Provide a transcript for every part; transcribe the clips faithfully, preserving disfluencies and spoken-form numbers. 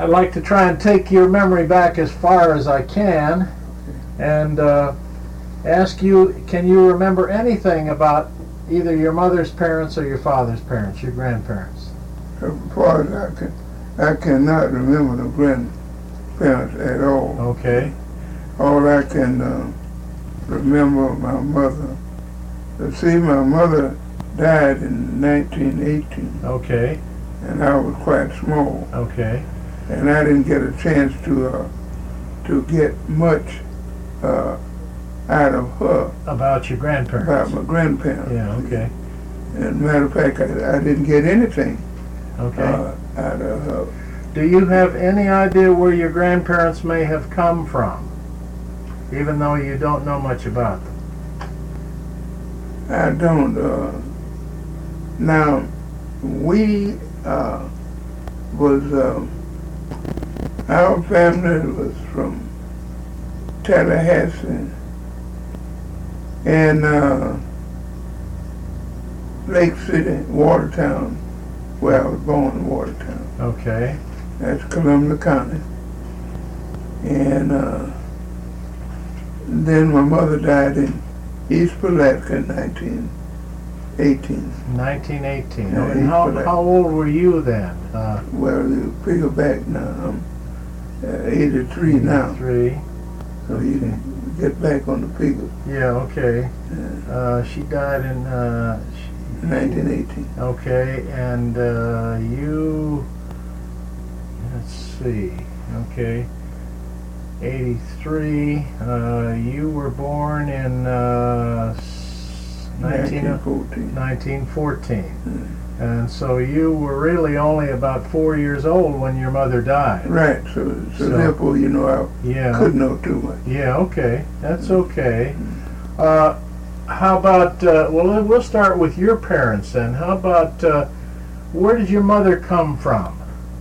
I'd like to try and take your memory back as far as I can, and uh, ask you, can you remember anything about either your mother's parents or your father's parents, your grandparents? As far as I can, I cannot remember the grandparents at all. Okay. All I can uh, remember my mother. You see, my mother died in nineteen eighteen. Okay. And I was quite small. Okay. And I didn't get a chance to uh, to get much uh, out of her. About your grandparents? About my grandparents. Yeah, okay. And matter of fact, I, I didn't get anything okay. uh, out of her. Do you have any idea where your grandparents may have come from, even though you don't know much about them? I don't. Uh, now, we uh, was, uh, our family was from Tallahassee and uh, Lake City, Watertown, where I was born in Watertown. Okay. That's Columbia County. And uh, then my mother died in East Palatka in nineteen eighteen. nineteen eighteen. Yeah, and how, how old were you then? Uh, well, you figure back now. I'm uh, eighty-three now. eighty-three. So okay. you can get back on the figures. Yeah, okay. Yeah. Uh, she died in... Uh, she, nineteen eighteen. Okay, and uh, you... Let's see. Okay. eighty-three. Uh, you were born in uh, nineteen fourteen. nineteen fourteen. Mm. And so you were really only about four years old when your mother died. Right. So, so, So therefore, you know, I yeah. couldn't know too much. Yeah. Okay. That's Mm. okay. Uh, how about? Uh, well, we'll start with your parents then. How about? Uh, where did your mother come from?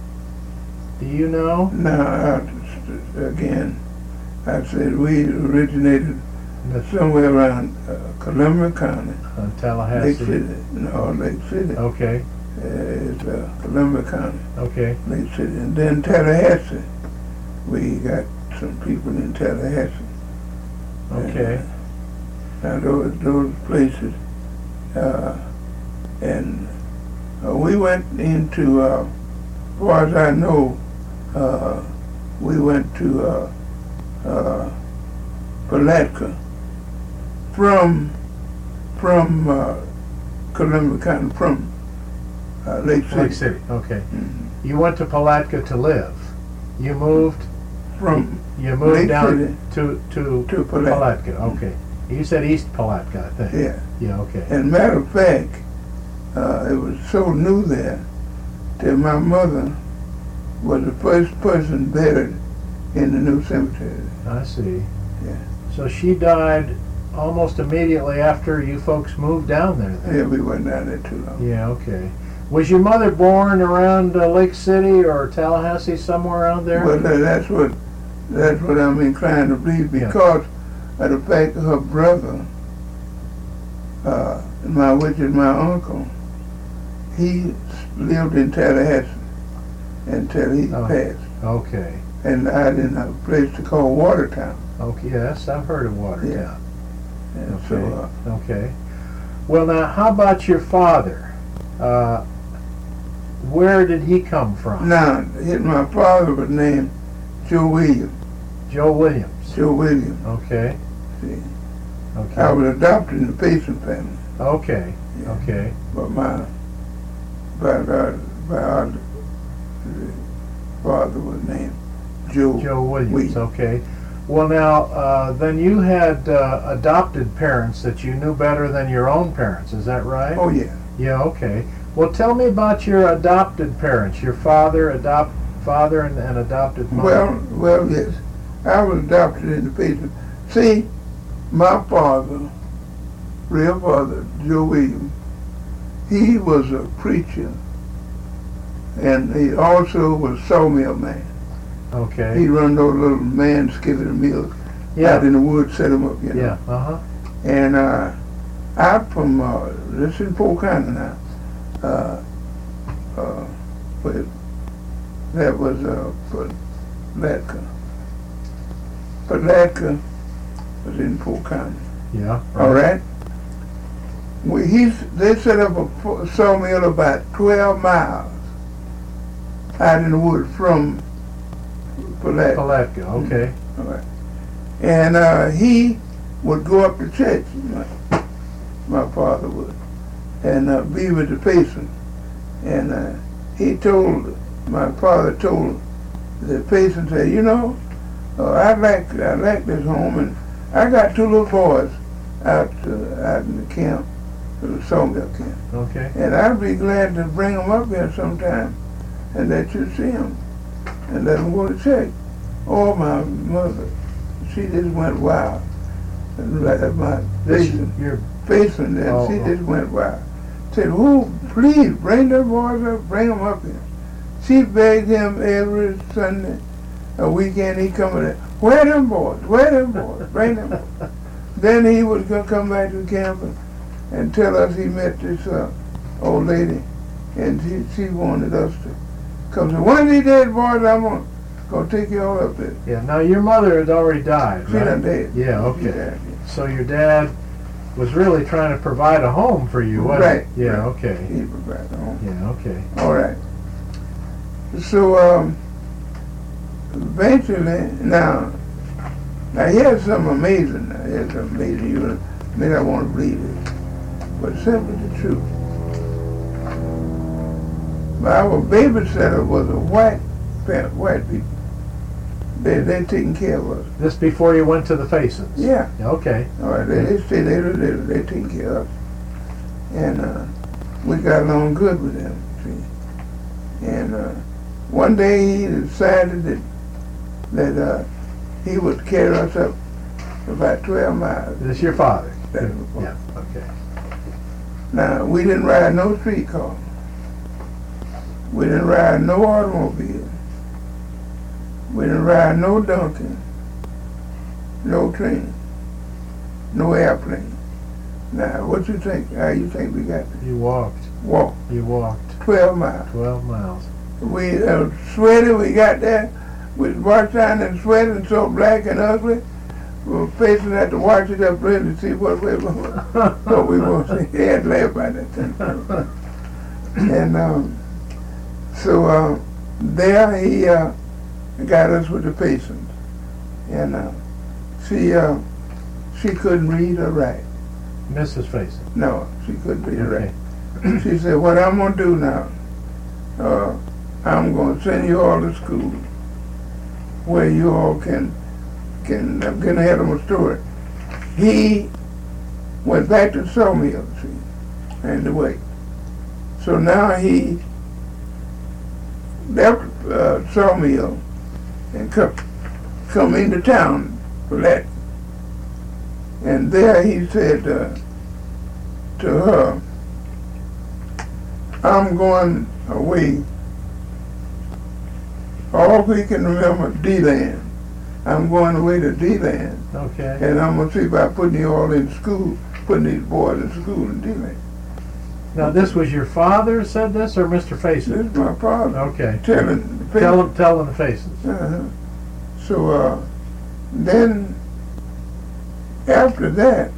Do you know? Now, I, again, I said we originated somewhere around uh, Columbia County. Uh, Tallahassee. Lake City. No, Lake City. Okay. Uh, it's uh, Columbia County. Okay. Lake City. And then Tallahassee. We got some people in Tallahassee. Okay. And, uh, now those, those places, uh, and uh, we went into, uh, as far as I know, uh, we went to uh, uh, Palatka from from uh, Columbia County, from uh, Lake City. Lake City. Okay. Mm-hmm. You went to Palatka to live. You moved from you moved Lake down City to to, to Palatka. Palatka. Okay. You said East Palatka, I think. Yeah. Yeah. Okay. And matter of fact, uh, it was so new there that my mother was the first person buried in the new cemetery. I see. Yeah. So she died almost immediately after you folks moved down there then? Yeah, we went down there too long. Yeah, okay. Was your mother born around uh, Lake City or Tallahassee, somewhere around there? Well, uh, that's what that's what I'm inclined to believe, because yeah. of the fact that her brother, uh, my which is my uncle, he lived in Tallahassee until he oh, passed. Okay. And I didn't have a place to call Watertown. Okay, yes, I've heard of Watertown. Yeah. And okay. So, uh, okay. Well, now, how about your father? Uh, where did he come from? Now, my father was named Joe Williams. Joe Williams. Joe Williams. Okay. See. Okay. I was adopted in the Payson family. Okay. Yeah. Okay. But my, but our, by our father was named Joe. Joe Williams. Williams. Okay. Well, now, uh, then you had uh, adopted parents that you knew better than your own parents. Is that right? Oh yeah. Yeah. Okay. Well, tell me about your adopted parents. Your father, adopt father, and, and adopted mother. Well, well, yes. I was adopted in the Payson. See, my father, real father, Joe Williams, he was a preacher, and he also was a sawmill man. Okay. He run those little man skillet mills yeah. out in the woods, set them up, you know. Yeah. Uh huh. And uh, I'm from uh, this in Polk County now. Uh, uh, but that was uh, Palatka. Palatka was in Polk County. Yeah. Right. All right. We, he, they set up a sawmill about twelve miles out in the woods from Palatka. Palatka, okay. All right. And uh, he would go up to church, my, my father would, and uh, be with the patients. And uh, he told, my father told the patient, said, you know, uh, I like I like this home, and I got two little boys out uh, out in the camp, the sawmill camp. Okay. And I'd be glad to bring them up here sometime and let you see them and let them go to church. Oh, my mother, she just went wild. And like my patient, Your patient, and Oh, she oh. just went wild. Said, oh, please, bring them boys up, bring them up here. She begged him every Sunday, a weekend, he come in there, where them boys, where them boys, bring them boys. Then he was going to come back to the camp and, and tell us he met this uh, old lady, and she, she wanted us to come. So one of these days, boys, I'm going to take you all up there. Yeah. Now your mother had already died, She right? done dead. Yeah. She Okay. died, So your dad was really trying to provide a home for you, wasn't Right, he? Yeah. right. Okay. He provided a home. Yeah. Okay. All right. So um, eventually, now, now here's something amazing. Now, here's something amazing. You may not want to believe it, but simply the truth. Our babysitter was a white, fa- white people. They they taking care of us. This before you went to the Fasons. Yeah. Okay. All right. They they stay there. They they taking care of us, and uh, we got along good with them. See, and. Uh, One day he decided that that uh, he would carry us up about twelve miles. This is your father. That's my father. Yeah. Okay. Now, we didn't ride no streetcar. We didn't ride no automobile. We didn't ride no donkey, no train, no airplane. Now, what you think? How you think we got there? You walked. Walk You walked twelve miles. twelve miles. We uh, sweaty, we got there. We washed down and sweating so black and ugly. We were facing had to wash it up really to see what we were. What we were. He had to laugh about that thing. And um, so uh, there he uh, got us with the patients. And uh, she uh, she couldn't read or write. Missus Faison. No, she couldn't read or Okay. write. She said, what I'm going to do now, uh, I'm going to send you all to school where you all can, can, I'm going to have them a story. He went back to the sawmill, see, and the way. So now he left uh, sawmill and come, come into town for that. And there he said uh, to her, I'm going away. All we can remember, D-Land. I'm going away to D-Land, Okay. and I'm going to see about putting you all in school, putting these boys in school in D-Land. Now this was your father said this, or Mister This Faison? is my father Okay. telling the Tell people. him. Tell him the Faisons. Uh-huh. So uh, then, after that,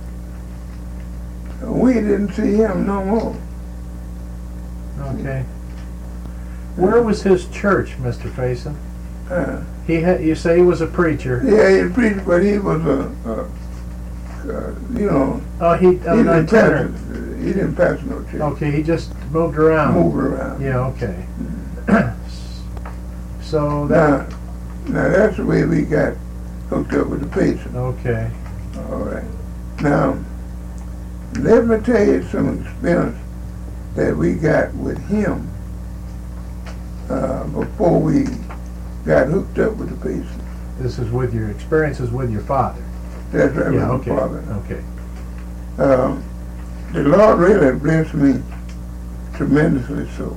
we didn't see him no more. Okay. Where was his church, Mister Faison? Uh, He had. You say he was a preacher. yeah, he preached, but he was a, a, a you know, Oh, he. he Uh, didn't itinerant. pastor, he didn't pastor no church. Okay, he just moved around. Moved around. Yeah. Okay. So that. Now, now that's the way we got hooked up with the patient. Okay. All right. Now, let me tell you some experience that we got with him uh, before we got hooked up with the patient. This is with your experiences with your father. That's right, Yeah. with Okay. my father. Okay. Um, the Lord really blessed me tremendously so.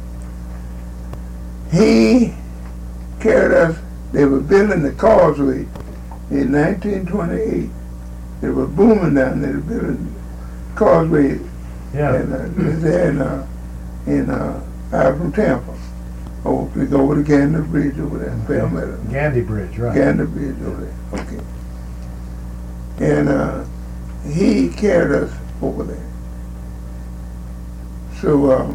He carried us, they were building the causeway in nineteen twenty-eight. They were booming down there, building the causeway Yeah. and uh, there in, uh, in uh, out from Tampa. Oh, we go over the Gander Bridge over there, Okay. Palmetto. Gandy Bridge, right. Gander Bridge over there, okay. And uh, he carried us over there. So um,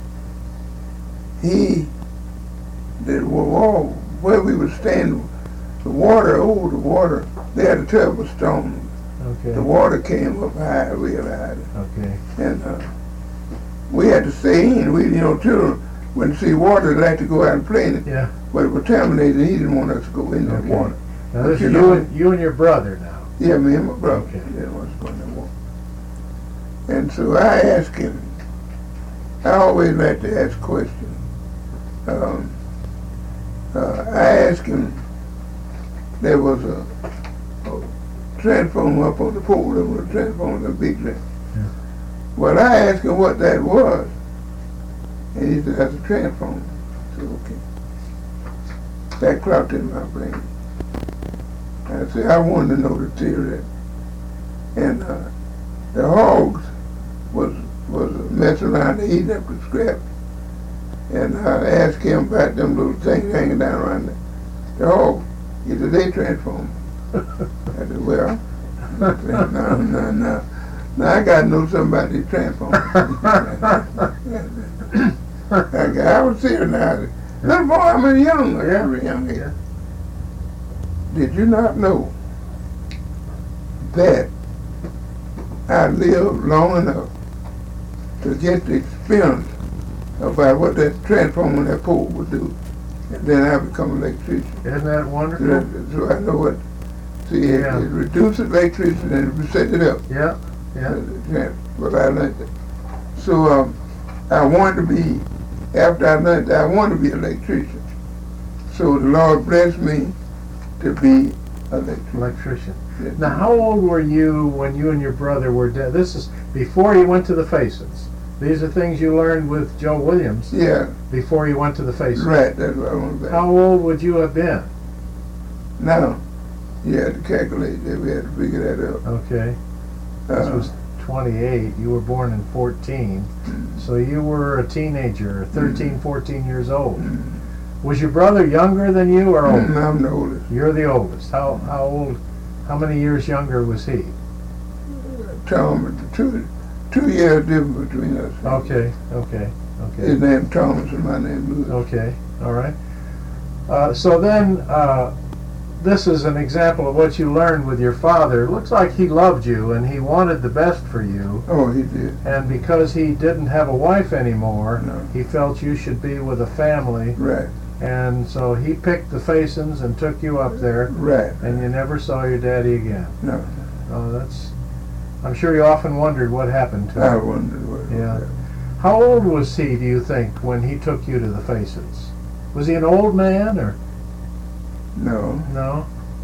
he, the wall where we were standing, the water, oh, the water, they had a terrible storm. Okay. The water came up high, real high. Okay. And uh, we had to stay in. We, you know, children, when they see water, they like to go out and play in it. Yeah. But it was contaminated, he didn't want us to go in the Okay. water. Now But this you is know- you and, you and your brother now. Yeah, me and my brother. Okay. They didn't want us to go in the water. And so I asked him, I always like to ask questions. Um, uh, I asked him, there was a, a transformer up on the pole, there was a transformer, a big thing. Yeah. Well, I asked him what that was, and he said, that's a transformer. I said, okay. That clocked in my brain. I said, I wanted to know the theory. And uh, the hogs was was messing around eating up the scrap. And I asked him about them little things hanging down around the, the hog. He said, they transform. I said, well, no, no, no. Now I got to know something about these transformers. I, I was serious now. Little boy, I'm a young, Yeah. every young age. Yeah. Did you not know that I lived long enough to get the experience about what that transformer on that pole would do? And then I become an electrician. Isn't that So, wonderful? that- so I know what, see, it, Yeah. it reduces electricity and it set it up. Yeah. Yeah. Yeah, but I learned that. So um, I wanted to be, after I learned that, I wanted to be an electrician. So the Lord blessed me to be an electrician. Electrician. Yes. Now, how old were you when you and your brother were dead? This is before you went to the Facets. These are things you learned with Joe Williams Yeah, before you went to the Facets. right, that's what I want to say. How old would you have been? Now, you had to calculate that, we had to figure that out. Okay. This Uh, was twenty-eight. You were born in fourteen. So you were a teenager, thirteen, fourteen years old. Was your brother younger than you or older? I'm the oldest. You're the oldest. How how old? How many years younger was he? Thomas, two, two years difference between us. Okay, okay, His okay, name Thomas and my name Louis. okay, all right. Uh, so then, uh, this is an example of what you learned with your father. It looks like he loved you and he wanted the best for you. Oh, he did. And because he didn't have a wife anymore, No. he felt you should be with a family. Right, And so he picked the Fasons and took you up there, right. and you never saw your daddy again. No, Oh, that's. I'm sure you often wondered what happened to I him. wondered what. Yeah. How old was he, do you think, when he took you to the Fasons? Was he an old man or No. no?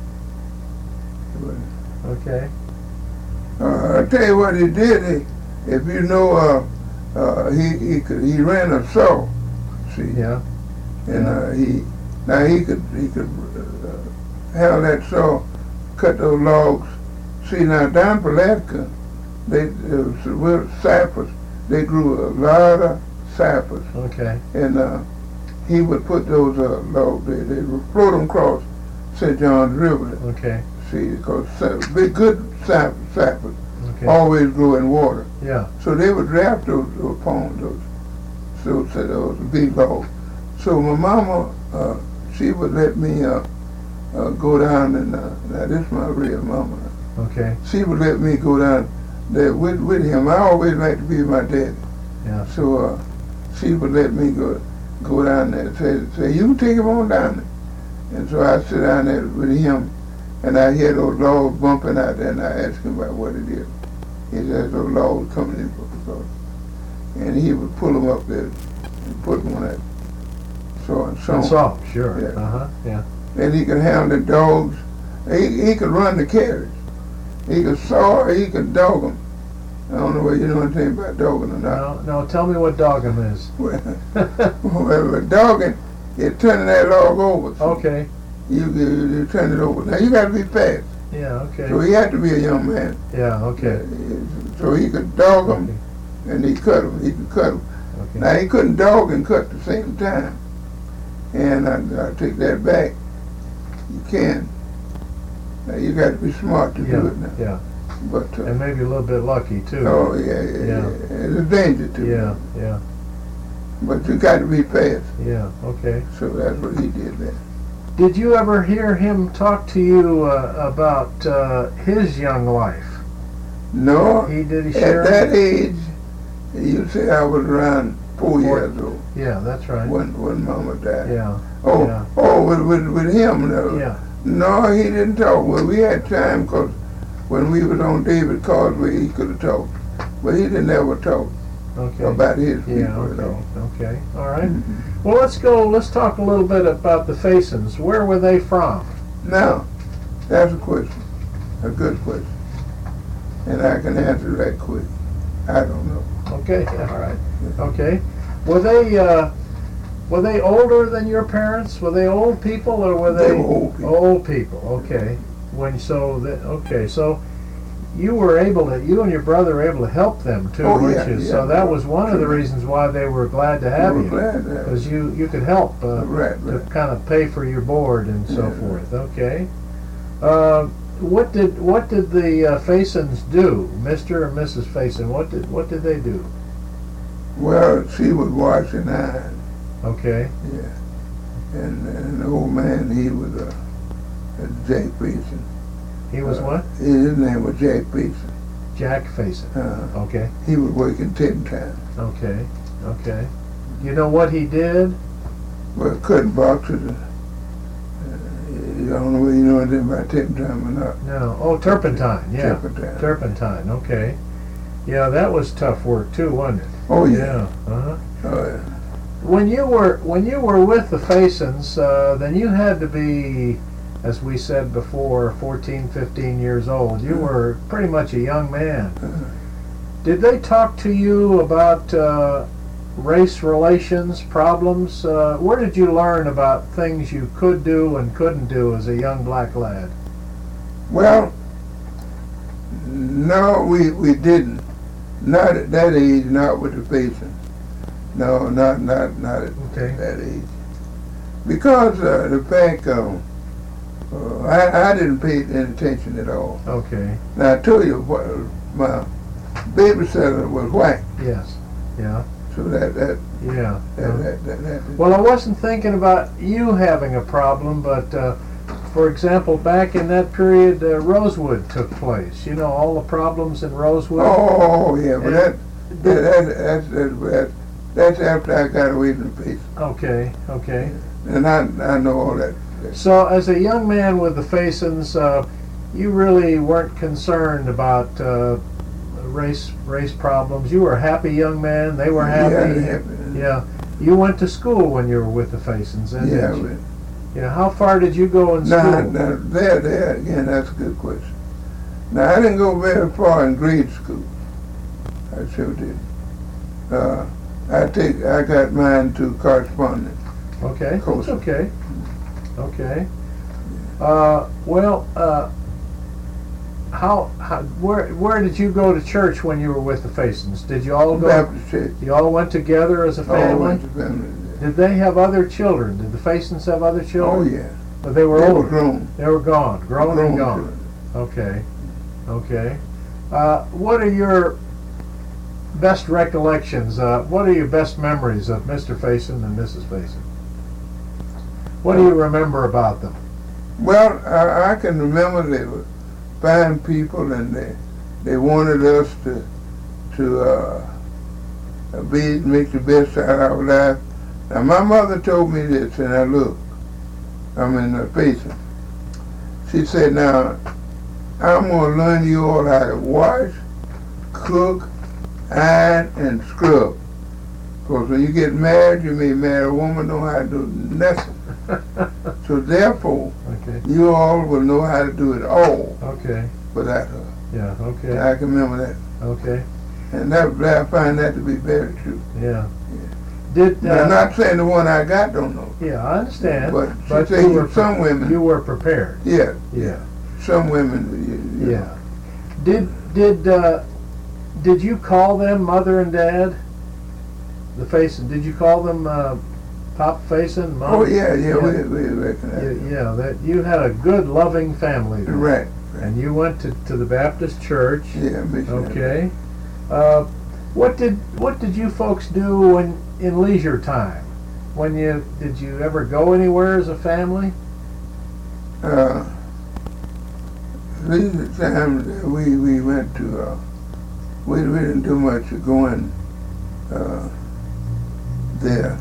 Okay. Uh, I tell you what he did. He, if you know, uh, uh, he he could he ran a saw. See, Yeah. and Yeah. uh, he now he could he could uh, have that saw, cut those logs. See now down in Pulaski, they uh, with cypress. They grew a lot of cypress, Okay. and uh, he would put those uh, logs. They they would float them across Saint John's River. Okay. See, because big good cypress, cypress Okay. always grow in water. Yeah. So they would draft those, those ponds, those, those, those big logs. So my mama, uh, she would let me uh, uh, go down and, uh, now this is my real mama. Okay. She would let me go down there with, with him. I always liked to be with my daddy. Yeah. So uh, she would let me go go down there and say, say, you can take him on down there. And so I sit down there with him, and I hear those logs bumping out there, and I ask him about what it is. He says those logs coming in from the south. And he would pull them up there and put them on that saw and so And on. saw, sure. Yeah. Uh-huh. Yeah. And he could handle the dogs. He, he could run the carriage. He could saw, he could dog them. I don't know whether you know anything about dogging or not. No, no, tell me what dog'em is. Well, well, dogging is turning that log over. So Okay. You, you, you turn it over. Now you got to be fast. Yeah, okay. So he had to be a young man. Yeah, okay. So he could dog them and he cut them. He could cut them. Okay. Now he couldn't dog and cut at the same time. And I, I take that back. You can. Now, you got to be smart to Yeah, do it now. yeah. But uh, And maybe a little bit lucky too. oh yeah, yeah, Yeah. yeah. It's a danger to Yeah, it. yeah, But you got to be fast. yeah. Okay. So that's what he did there. Did you ever hear him talk to you uh, about uh, his young life? No, He did. He at share? that age, you say I was around four, Four. years old Yeah, that's right. when when Mama died. Yeah, Oh, yeah. oh, with, with with him, no. yeah. No, he didn't talk. Well, we had time because when we was on David Causeway, he could have talked, but he didn't ever talk Okay. about his people Yeah. at Okay. all. Okay. All right. Mhm. Well, let's go. Let's talk a little bit about the Fasons. Where were they from? Now, that's a question, a good question, and I can answer that quick. I don't know. Okay. All right. Okay. Were they uh, were they older than your parents? Were they old people or were they, They were old people. Old people. Okay. When so that okay so. You were able to, you and your brother were able to help them too, Oh, weren't yeah, you? yeah. So that was one of the reasons why they were glad to have We you, were glad to have because you you could help uh, Right, to right. kind of pay for your board and so Yeah. forth. Okay. Uh, what did what did the uh, Fasons do, Mister and Missus Fason? What did what did they do? Well, she was washing iron, Okay. yeah, and, and the old man, he was a, a Jack Fason. He was Uh, what? His name was Jack Fason. Jack Fason. Uh, Okay. he was working ten times. Okay. Okay. You know what he did? Well, cutting boxes. Uh, you don't know whether you know anything about ten time or not. No. Oh, turpentine. Yeah. Turpentine. Turpentine. Okay. Yeah, that was tough work too, wasn't it? Oh yeah. Yeah. Uh-huh. Oh yeah. When you were when you were with the Fasons, uh, then you had to be, as we said before, fourteen, fifteen years old. You were pretty much a young man. Uh, Did they talk to you about uh, race relations problems? Uh, where did you learn about things you could do and couldn't do as a young black lad? well, no, we we didn't. Not at that age. Not with the Fasons. No, not not not at Okay. that age. Because uh, the fact, um, uh, I I didn't pay any attention at all. Okay. Now I told you what my babysitter was white, Yes. Yeah. so that that Yeah. that, Uh, that, that, that Well, I wasn't thinking about you having a problem, but uh, for example, back in that period, uh, Rosewood took place. You know, all the problems in Rosewood. oh yeah, but And that, that, did- that, that's that's that, that's after I got away from the face, Okay, okay. and I I know all that. So, as a young man with the Fasons, uh, you really weren't concerned about uh, race race problems. You were a happy young man. They were happy. Yeah, happy. Yeah. You went to school when you were with the Fasons, then, Yeah, didn't you? but Yeah. How far did you go in now, school? now there, there again, that's a good question. Now I didn't go very far in grade school. I sure did. Uh, I take I got mine to correspondence. Okay, that's Coastal. okay. Okay. Uh, well, uh, how, how, where, where did you go to church when you were with the Fasons? Did you all go? Baptist church. You all went together as a Oh, family? went to family. Did they have other children? Did the Fasons have other Oh children? yeah. But they were They were older. grown. They were gone, grown and Grown gone. children. Okay. Okay. Uh, what are your best recollections? Uh, what are your best memories of Mister Fason and Missus Fason? What do you remember about them? Well, I, I can remember they were fine people, and they they wanted us to to uh, be make the best out of our life. Now, my mother told me this, and I look, I'm in the Fason. She said, "Now, I'm gonna learn you all how to wash, cook, iron, and scrub. Because when you get married, you may marry a woman know how to do nothing. So therefore, Okay. you all will know how to do it all Okay. without her." Yeah. Okay. I can remember that. Okay. And that, I find that to be very true. Yeah. Did Now, uh, I'm not saying the one I got don't know. yeah, I understand. But she but said you were some pre- women- You were prepared. Yeah, Yeah. some women, you, you Yeah. Did did uh, did you call them mother and dad? The Fason. Did you call them uh, Pop Faison, Mom? Oh yeah, yeah, yeah. we we recognize. You, yeah, that you had a good, loving family. There. Right, right. And you went to, to the Baptist church. Yeah, missionary. Okay. Uh, what did what did you folks do when in leisure time? When you did you ever go anywhere as a family? Uh, leisure time we we went to. Uh, we we didn't do much of going uh, there.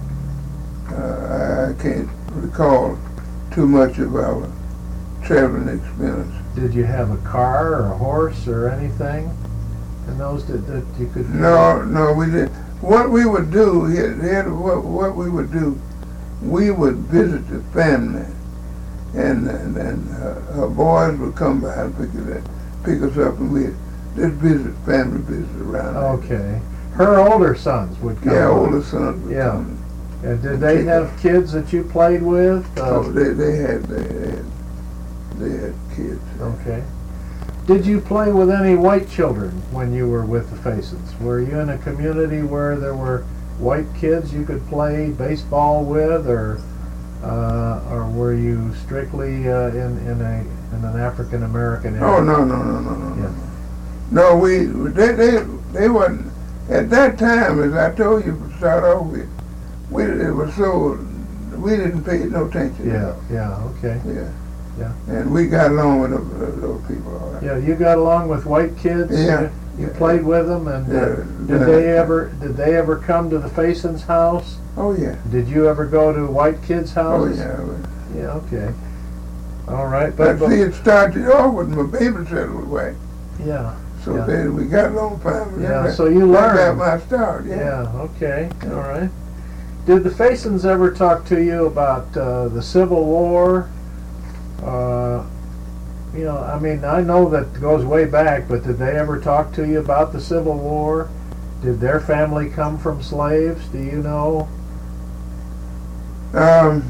Uh, I can't recall too much of our traveling experience. Did you have a car or a horse or anything in those that, that you could? No, no, we didn't. What we would do here, here what, what we would do, we would visit the family, and and, and uh, our boys would come by and pick us up, pick us up, and we'd just visit family visit around. Okay. Her older sons would come. Yeah, by. older sons would Yeah. come. And did they have kids that you played with? Uh, Oh, they they had they had they had kids. Okay. Did you play with any white children when you were with the Faisons? Were you in a community where there were white kids you could play baseball with, or uh, or were you strictly uh, in in a in an African American area? Oh no no no no no Yeah. no. No, we they they they wasn't at that time. As I told you to start off with, we it was so we didn't pay no attention. Yeah, yeah, okay. Yeah. Yeah. And we got along with those, those people all right. Yeah, you got along with white kids. Yeah. You, you Yeah. played with them, and uh, Yeah. did they ever did they ever come to the Faisons' house? Oh yeah. Did you ever go to white kids' Oh houses? yeah. we- Yeah, okay. All right, But, but, but see, it started off with my babysitter was white, yeah, so Yeah. then we got along fine. Yeah, That- so you that learned. got my start. Yeah. yeah, okay, all right. Did the Faisons ever talk to you about uh, the Civil War? Uh, you know, I mean, I know that goes way back, but did they ever talk to you about the Civil War? Did their family come from slaves? Do you know? Um.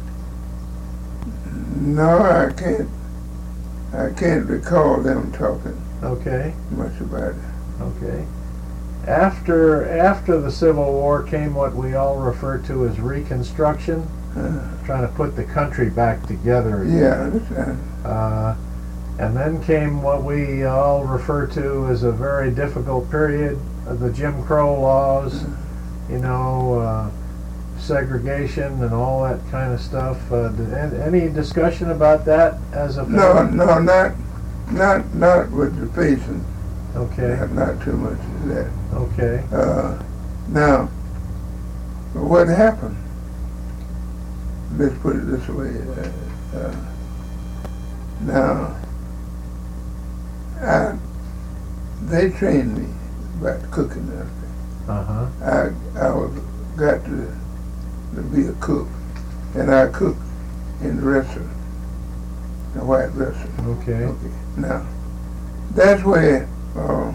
No, I can't. I can't recall them talking Okay, much about it. okay. After after the Civil War came what we all refer to as Reconstruction, Uh, trying to put the country back together again. yeah, I understand. Uh, and then came what we all refer to as a very difficult period, of the Jim Crow laws, you know, uh, segregation and all that kind of stuff. Uh, did, an- any discussion about that as a No, family? no, not, not, not with the facing. Okay, Not, not too much of that. okay. Uh, now, what happened? Let's put it this way. Uh, uh, now, I, they trained me about cooking and everything. Uh-huh. I I was got to to be a cook, and I cooked in the restaurant, the white restaurant. Okay. Okay. Now, that's where. Um,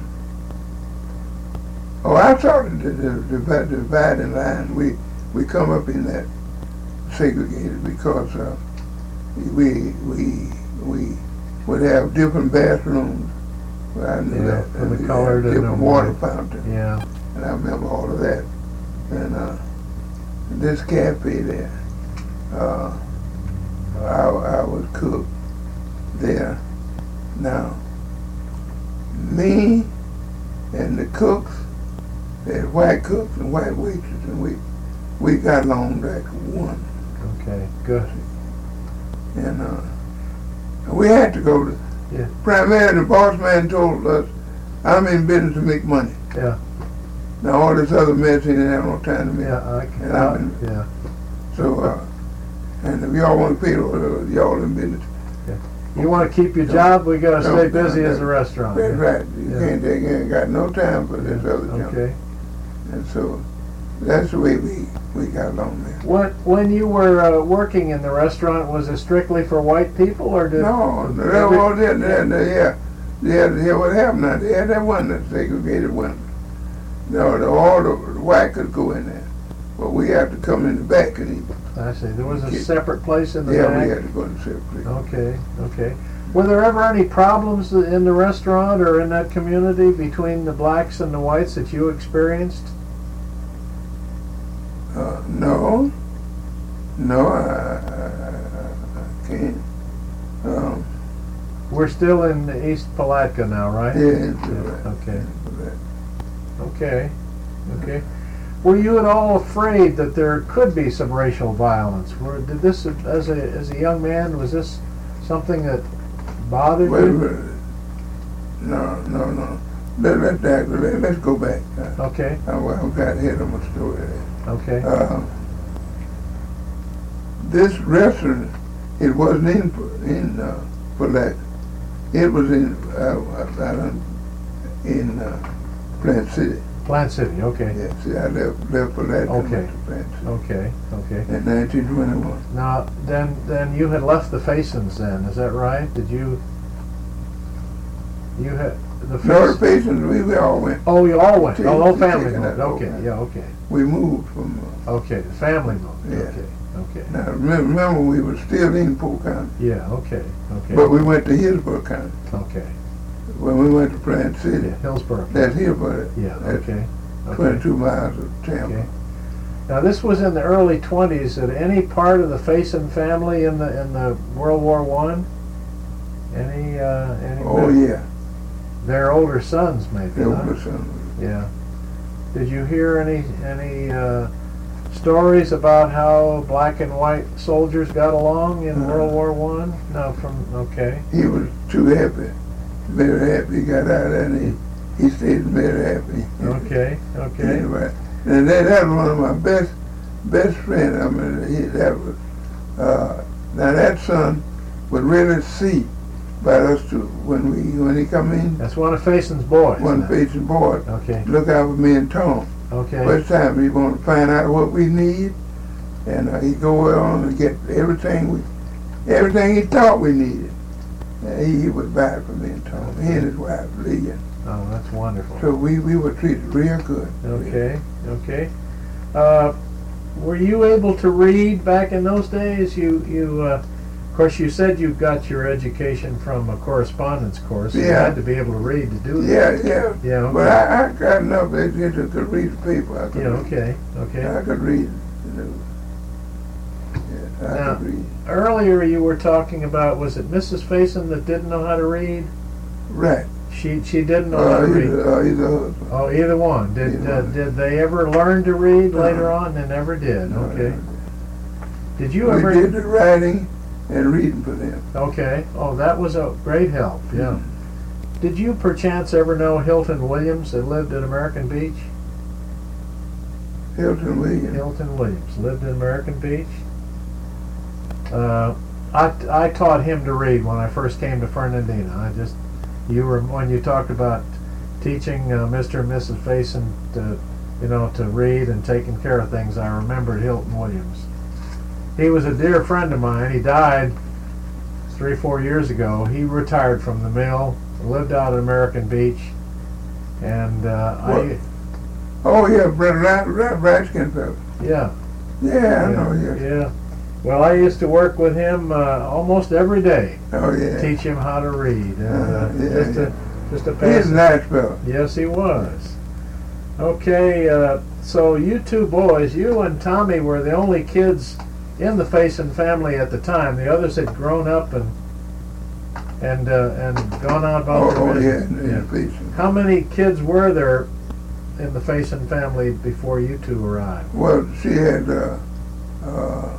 oh, I saw the the, the, the dividing line. We we come up in that segregated because uh, we we we would have different bathrooms. Well, I knew Yeah, that. for and the we colored had and different the water white. fountains. Yeah. And I remember all of that. And uh, this cafe there, uh, I, I was cook there. Now, me and the cooks, there's white cooks and white waitresses, and we we got along like one. Okay. Good. And uh, we had to go to, Yeah. primarily the boss man told us, I'm in business to make money. Yeah. Now all this other mess, he didn't have no time to make. Yeah. I can. And I've been- yeah. So, uh, and if y'all want to pay, uh, y'all in business. You want to keep your job? We got to No, stay no, busy no. as a restaurant. That's right. You Yeah. can't, they ain't got no time for this other junk. Okay. And so, that's the way we, we got along there. When when you were uh, working in the restaurant, was it strictly for white people, or did No, did that every- was it. That, that, yeah, yeah, yeah. What happened now? They had that one that segregated women. No, the, all the, the white could go in there, but we had to come in the back and eat. I see. There was a Yeah. separate place in the Yeah, back. we had to go in the separate. Okay, okay. Were there ever any problems in the restaurant or in that community between the blacks and the whites that you experienced? Uh, No. No, I, I, I can't. Um, We're still in East Palatka now, right? yeah, Yeah, okay. Okay. Okay. Were you at all afraid that there could be some racial violence? Were, did this, as a as a young man, was this something that bothered Wait, you? wait. No, no, no. Let, let that, let, let's go back. Uh, Okay. I, I got ahead of my story there. Okay. Uh, this restaurant, it wasn't in in uh, Palatka. It was in uh, uh, in uh, Plant City. Plant City. Okay. Yeah, see, I left left Palatka and Okay. went to Plant City Okay. Okay. in nineteen twenty-one. Now, then, then you had left the Fasons. Then, is that right? Did you? You had the No, the Fasons. patients, we, we all went. Oh, you all went. Take- Oh, the whole family taking moved. that Okay. over. Yeah. Okay. We moved from. Uh, Okay. The family moved. Yeah. Okay. Okay. now remember, remember, we were still in Polk County, Yeah. Okay. Okay. but we went to Hillsborough County. Okay. When we went to Plant City, Yeah. Hillsborough. that's Hillsborough. Yeah. That's Okay. Okay. twenty-two miles of Tampa. Okay. Now this was in the early twenties. Did any part of the Faison family in the in the World War One? Any uh, any? Oh yeah, Their older sons, maybe. the huh? older son. Yeah. Did you hear any any uh, stories about how black and white soldiers got along in Uh, World War One? No, from okay. He was too happy, very happy. He got out and he he stayed very happy. Okay. Okay. Anyway, and that, that was one of my best best friends. I mean, he, that was uh, now that son would really see about us to when we when he come in. That's one of Faison's boys. One then. facing board, Okay. look out for me and Tom. Okay. First time he want to find out what we need, and uh, he go on and get everything we everything he thought we needed. Uh, he, he would buy it for me and Tom. He and his wife Lee. And Oh, that's wonderful. so we, we were treated real good. Okay, okay. Uh, were you able to read back in those days? You, you, uh, of course, you said you got your education from a correspondence course. So You Yeah. had to be able to read to do that. Yeah, yeah. Yeah. Okay. But I, I got enough education to read the paper. I could yeah. read. Okay. Okay. I could read the news. Yeah, I Now- could read. Earlier, you were talking about, was it Missus Faison that didn't know how to read? Right. She, she didn't know how Uh, to read. either, uh, either husband. Oh, either one. Did, Either uh, one. did they ever learn to read No. later on? They never did. No, Okay. no, Did you we ever? did the writing and reading for them. Okay. Oh, that was a great help. Yeah. Did you perchance ever know Hilton Williams that lived at American Beach? Hilton Williams. Hilton Williams lived in American Beach. Uh, I, I taught him to read when I first came to Fernandina. I just, you were, when you talked about teaching uh, Mister and Missus Faison to, you know, to read and taking care of things, I remembered Hilton Williams. He was a dear friend of mine. He died three, four years ago. He retired from the mill, lived out at American Beach, and uh, I, Oh yeah, Brad Rat, Rat, Ratskin fellow. yeah. Yeah, I know. Yeah. Yeah. Well, I used to work with him uh, almost every day, Oh yeah. teach him how to read. And, uh, Uh, yeah, just yeah. a, just a He's pass. a nice fellow. Yes, he was. Okay, uh, so you two boys, you and Tommy were the only kids in the Faison family at the time. The others had grown up and and uh, and gone out about Oh, their oh yeah, business. in, in Faison. How many kids were there in the Faison family before you two arrived? Well, she had uh, uh,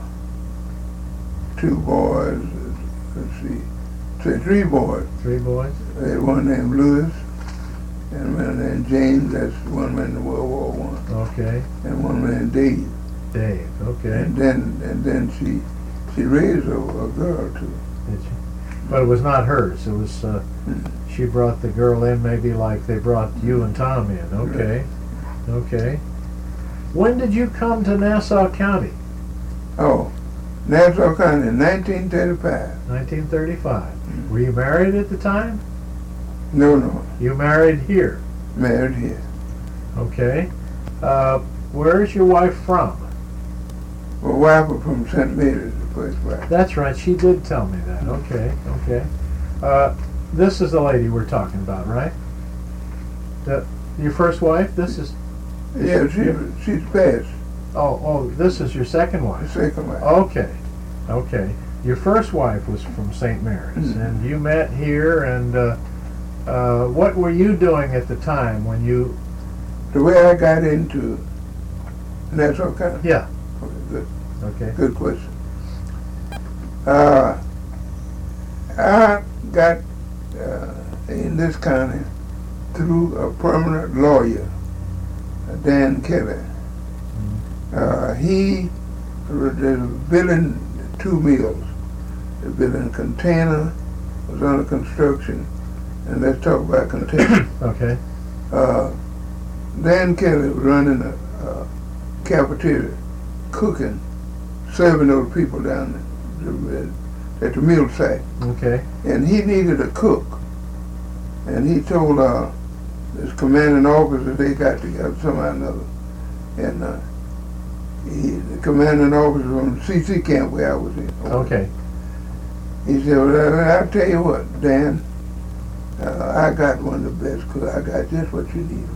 two boys. Let's see, say three boys. Three boys. They had one named Lewis, and one named James. That's one man in World War One, Okay. and one named Dave. Dave. Okay. And then and then she she raised a, a girl too. Did you? But it was not hers. It was uh, she brought the girl in, maybe like they brought you and Tom in. Okay, okay. When did you come to Nassau County? Oh, Nassau County, nineteen thirty-five. nineteen thirty-five. Were you married at the time? No, no, You married here. married here. Okay. Uh, where is your wife from? Well, wife was from Saint Mary's, the first wife. That's right. She did tell me that. Okay, okay. Uh, this is the lady we're talking about, right? The, your first wife? This is. Yeah, she she's passed. Oh, oh, this is your second the wife. second wife. Okay, okay. Your first wife was from Saint Mary's, Mhm. and you met here. And uh, uh, what were you doing at the time when you? The way I got into Nassau County. Yeah. Okay, good, Okay. good question. Uh, I got uh, in this county through a permanent lawyer, uh, Dan Kelly. Uh, he was building two mills. The building container was under construction, and let's talk about container. Okay. Uh, Dan Kelly was running a, a cafeteria, cooking, serving those people down there at the mill site. Okay. And he needed a cook. And he told uh, this commanding officer they got together somehow or another. And uh, he, the commanding officer from C C camp where I was in. Okay. He said, well, I'll tell you what, Dan, uh, I got one of the best cooks. I got just what you need.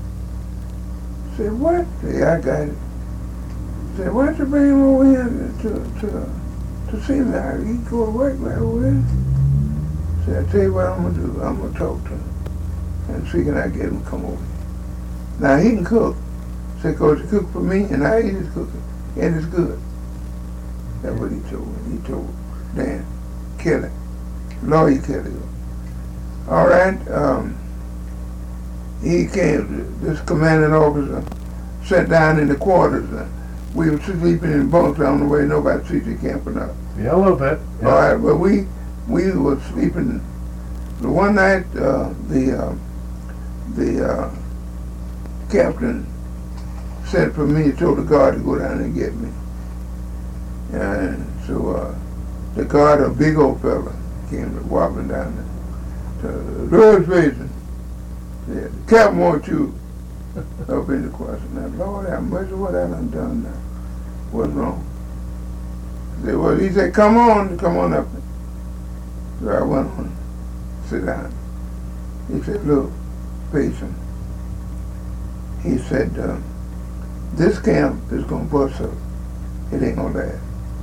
I said, what? Say, I got it. He said, why don't you bring him over here to, to, to see me? I, he go to work right over there. I said, I tell you what I'm going to do. I'm going to talk to him and see can I get him to come over here. Now, he can cook. Say, because he cooked for me, and I eat his cooking, and it's good. That's what he told me. He told Dan Kelly, lawyer Kelly. All right, um, he came, this commanding officer sat down in the quarters. Uh, we were sleeping in bunks. I don't know whether nobody C C camp or not. Yeah, a little bit. Yeah. All right, but we we were sleeping. The one night, uh, the uh, the uh, captain sent for me, told the guard to go down and get me. And so uh, the guard, a big old fella, came wobbling down there. To Louis Basin. Yeah, the captain wants you up in the question. Now, Lord have mercy, what I done done now? What's wrong? I said, well, he said, come on, come on up. So I went on, sit down. He said, look, Payson. He said, uh, this camp is going to bust up. It ain't going to last.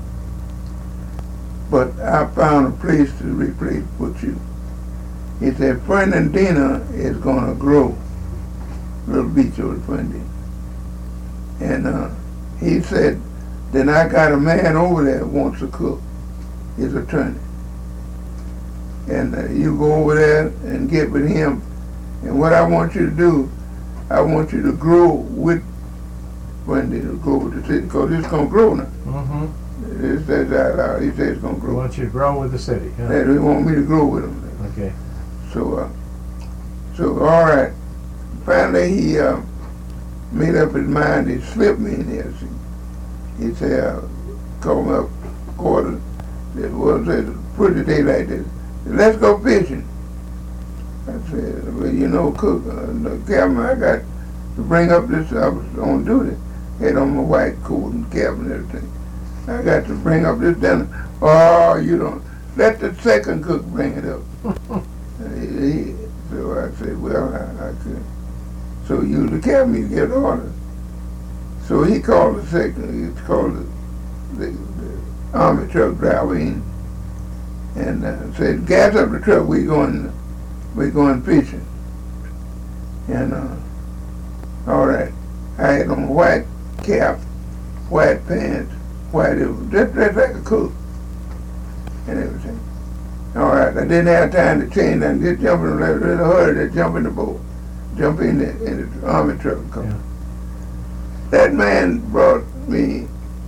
But I found a place to replace put you. He said, Fernandina is going to grow. Little beach over Fernandina. And uh, he said, then I got a man over there that wants to cook. His attorney. And uh, you go over there and get with him. And what I want you to do, I want you to grow with Fernandina, grow with the city, because it's going to grow now. Mm-hmm. It says out loud. He says it's going to I grow. want you to grow with the city. Yeah. That he want me to grow with him. Okay. So, uh, so all right. Finally, he uh, made up his mind. He slipped me in there. See. He said, uh, called me up quarter. It was a pretty day like this. Said, let's go fishing. I said, well, you know, cook, uh, the captain, I got to bring up this. I was on duty. Had on my white coat and cap and everything. I got to bring up this dinner. Oh, you don't. Let the second cook bring it up. he, he, so I said, well, I, I could. So you, the captain, you get orders. So he called the second, he called the, the, the army truck driver in and uh, said, gas up the truck, we going, we going fishing. And uh, all right, I had on a white cap, white pants, white, it was just, just like a cook and everything. All right, I didn't have time to change and just jump in the little hurry to jump in the boat, jump in the, in the army truck. Yeah. That man brought me,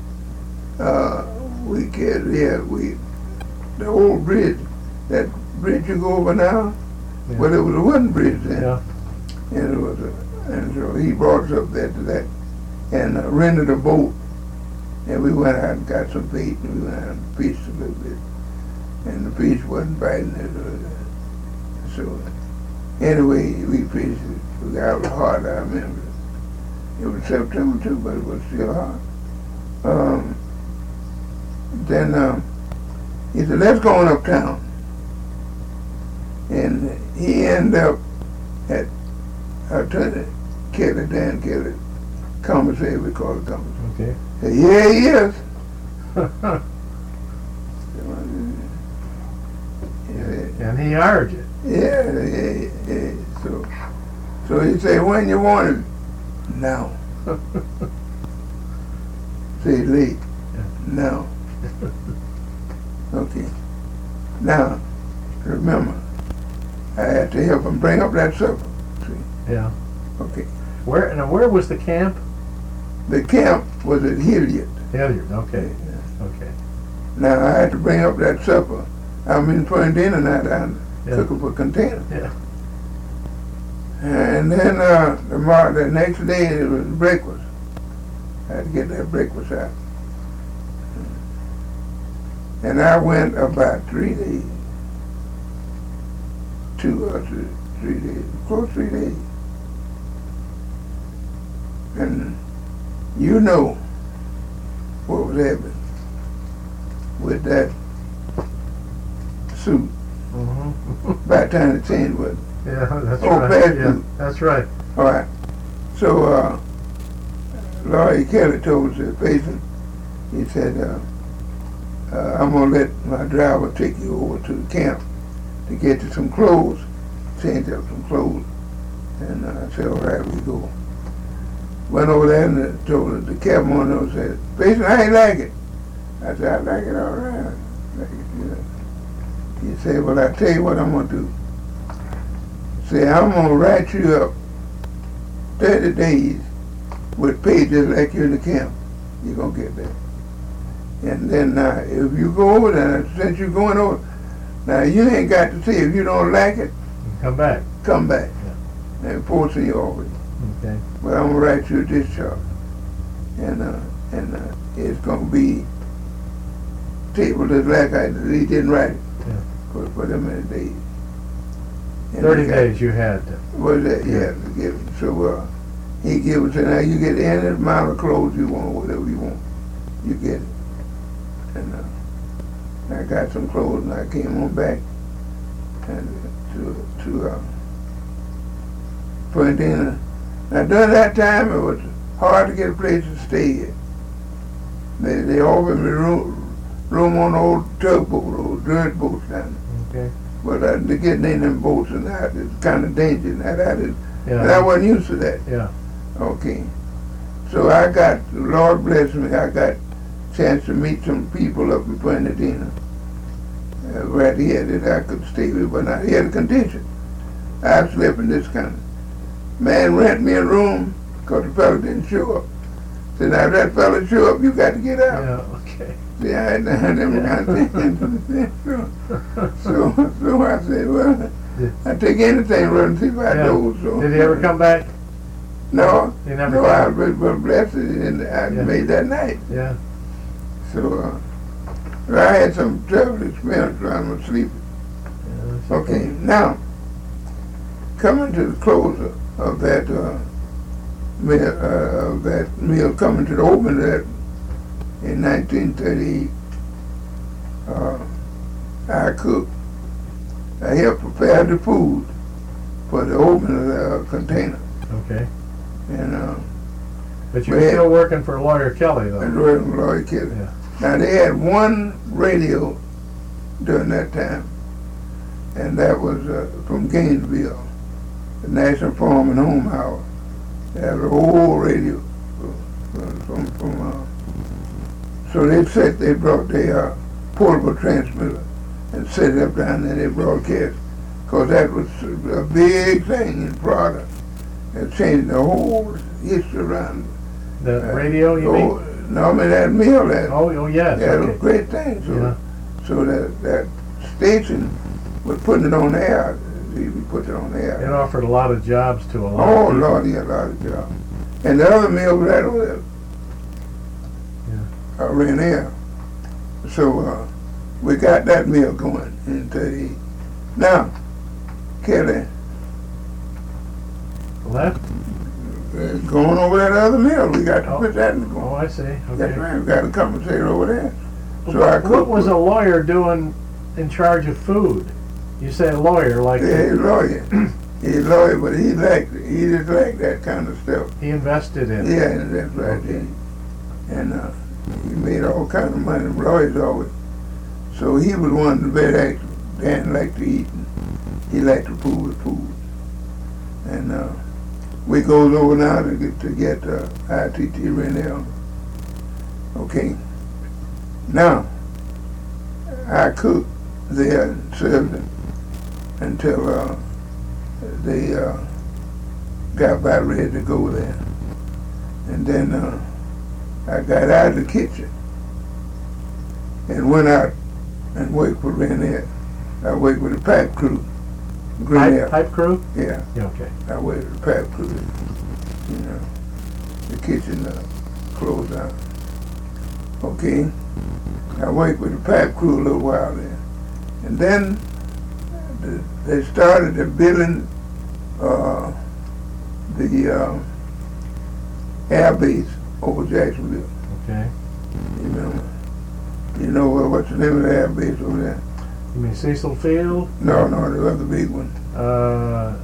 uh, we get, yeah, we, the old bridge, that bridge you go over now, Yeah. well, it was a wooden bridge then. Yeah. And it was, a, and so he brought us up there to that, and uh, rented a boat, and we went out and got some bait, and we went out and fished a little bit, and the fish wasn't biting it. So anyway, we fished it. We got it hard, I remember. It was September too, but it was still hot. Um, then um, he said, let's go on uptown. And he ended up at Attorney Kelly, Dan Kelly, commissary, we call it commissary. Okay. Said, yeah, he is. And he hired you. Yeah, yeah, yeah. So, so he said, when you want him? Now. Say late. Yeah. Now. Okay. Now, remember, I had to help him bring up that supper. See? Yeah. Okay. Where now? Where was the camp? The camp was at Hilliard. Hilliard. Okay. Okay. Now I had to bring up that supper. I've been putting dinner now down, Yeah. cook up a container. Yeah. And then uh, the, mar- the next day it was breakfast. I had to get that breakfast out. And I went about three days. Two or three, three days, close three days. And you know what was happening with that suit. Mm-hmm. By the time the change was. Yeah, that's Oh, right. bad Yeah, food. that's right. All right. So, uh, Laurie Kelly told us that patient, he said, uh, uh, I'm going to let my driver take you over to the camp to get you some clothes, change up some clothes. And uh, I said, all right, we go. Went over there and uh, told the cabin owner, said, patient, I ain't like it. I said, I like it all right. I like it, yeah. He said, well, I tell you what I'm going to do. Say, I'm going to write you up thirty days with pages like you in the camp. You're going to get that. And then now, uh, if you go over there, since you're going over, now you ain't got to say if you don't like it, Come back. come back. Yeah. And forcing you over. Okay. But I'm going to write you a discharge. And uh, and uh, it's going to be tabled as like I, he didn't write it Yeah. for, for them many days. And Thirty they got- days you had. Was that, yeah, to give it. So uh, he give it to now you get any amount of clothes you want, whatever you want, you get it. And uh, I got some clothes and I came on back and to to uh, for dinner. Now during that time it was hard to get a place to stay at. They they offered me room room on old tugboat, old dirt boats down there. Okay. But uh, to get in them boats and that is kind of dangerous. Now that is, Yeah. and I wasn't used to that. Yeah. Okay. So I got, Lord bless me, I got a chance to meet some people up in Pasadena. Uh, right here that I could stay with, but now he had a condition. I slept in this kind of, man rent me a room because the fella didn't show up. Said, now if that fella show up, you got to get out. Yeah. Okay. See, I had done them Yeah. kind of things. so, so, so I said, well, I take anything running see if I Yeah. do. So. Did he ever come back? No. He never No, I came. was well blessed and I Yeah. made that night. Yeah. So uh, I had some terrible experience while I was sleeping. Yeah, that's Okay, now, coming to the close of, of that uh, meal, uh, of that meal, coming to the opening of that in nineteen thirty-eight, uh, I cooked. I helped prepare the food for the opening of the uh, container. Okay. And uh, But you Well, were yeah. still working for Lawyer Kelly, I though. was working with Lloyd Kelly. Yeah. Now they had one radio during that time, and that was uh, from Gainesville, the National Farm and Home Hour. They had an old radio from, from, from uh, so they said they brought their uh, portable transmitter and set it up down there. They broadcast, because that was a big thing in product. It changed the whole history around. The uh, radio, you oh, mean? No, I mean that meal that. Oh, oh yes. Yeah, it was a Okay. great thing. So, Yeah. so that that station was putting it on the air. We put it on the It air. offered a lot of jobs to a lot Oh of people. Lord, yeah, a lot of jobs. And the other mill was right over there. Yeah. Uh, Rainier. So uh, we got that mill going in thirty-eight. Now, Kelly, Left? uh, going over that other mill, we got to Oh. put that in the Oh, going. I see. That's Okay. right, we got to compensate over there. So I What, what cooked was with- a lawyer doing in charge of food? You say a lawyer, like Yeah, he's a lawyer. He's a lawyer, but he liked it. He just liked that kind of stuff. he invested in it. Yeah, that's right. Okay. and uh, he made all kinds of money. Roy's always. So he was one of the very active. Dan liked to eat, and he liked to fool with food. And uh, we goes over now to get to get uh, I T T Renell. Okay. Now, I cooked there and served them until uh, they uh, got about ready to go there. And then uh, I got out of the kitchen and went out and worked for Renell. I worked with the pipe crew. Pipe, pipe crew? Yeah. Yeah, okay. I worked with the pipe crew. You know, the kitchen uh, closed down. Okay. I worked with the pipe crew a little while there. And then the, they started the building uh, the uh, air base over Jacksonville. Okay. You know, you know what, what's the name of the air base over there? You mean Cecil Field? No, no, the other big one. Uh,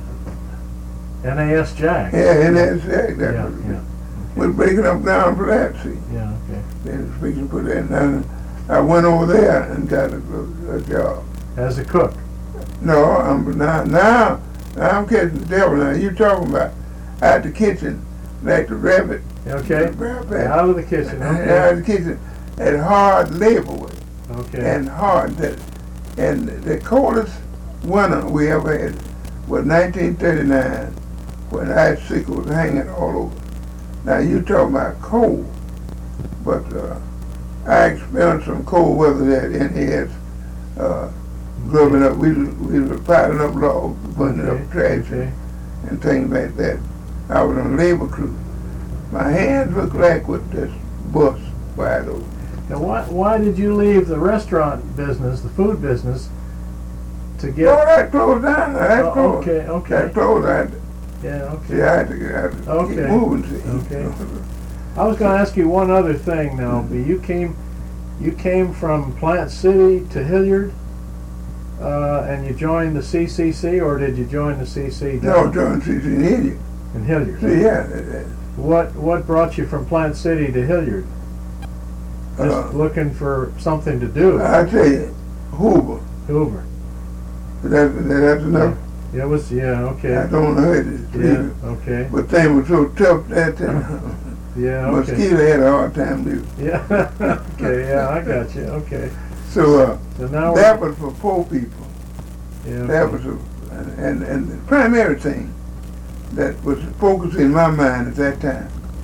N A S Jack. Yeah, N A S Jack. That Yeah, was yeah. Okay. We're breaking up down for that, see. Yeah, okay. They was fixing to put that. And I went over there and got a, a, a job. As a cook? No, I'm now, now, now I'm catching the devil. Now you talking about out the kitchen, like the rabbit. Okay. Out of the kitchen. Okay. Out of the kitchen, at hard labor work. Okay. And hard that, and the coldest winter we ever had was nineteen thirty-nine, when icicle was hanging all over. Now you talking about cold, but uh, I experienced some cold weather there in here. Uh, growing up, we we were piling up logs, burning Okay. up trash, Okay. and things like that. I was on a labor crew. My hands looked like with this bus wide open. Now, why why did you leave the restaurant business, the food business, to get? No, that closed down. That Oh, closed. okay, okay. That closed. I had to, Yeah, okay. see, I had to, I had to Okay. keep moving. See. Okay. I was going to ask you one other thing now. But you came, you came from Plant City to Hilliard, uh, and you joined the C C C, or did you join the C C down No, John C. C. Hilliard. in Hilliard? See, yeah. that- that- What what brought you from Plant City to Hilliard? Just Uh, looking for something to do. I tell you, Hoover. Hoover. That, that, that's enough. Yeah, it was. Yeah. I Okay. don't hurt it. Yeah. Okay. But things were so tough that time. Yeah. Okay. Mosquito had a hard time too. Yeah. Okay. Yeah, I got you. Okay. So uh, So now that we're, was for poor people. yeah, That okay. was a, and and the primary thing that was focused in my mind at that time.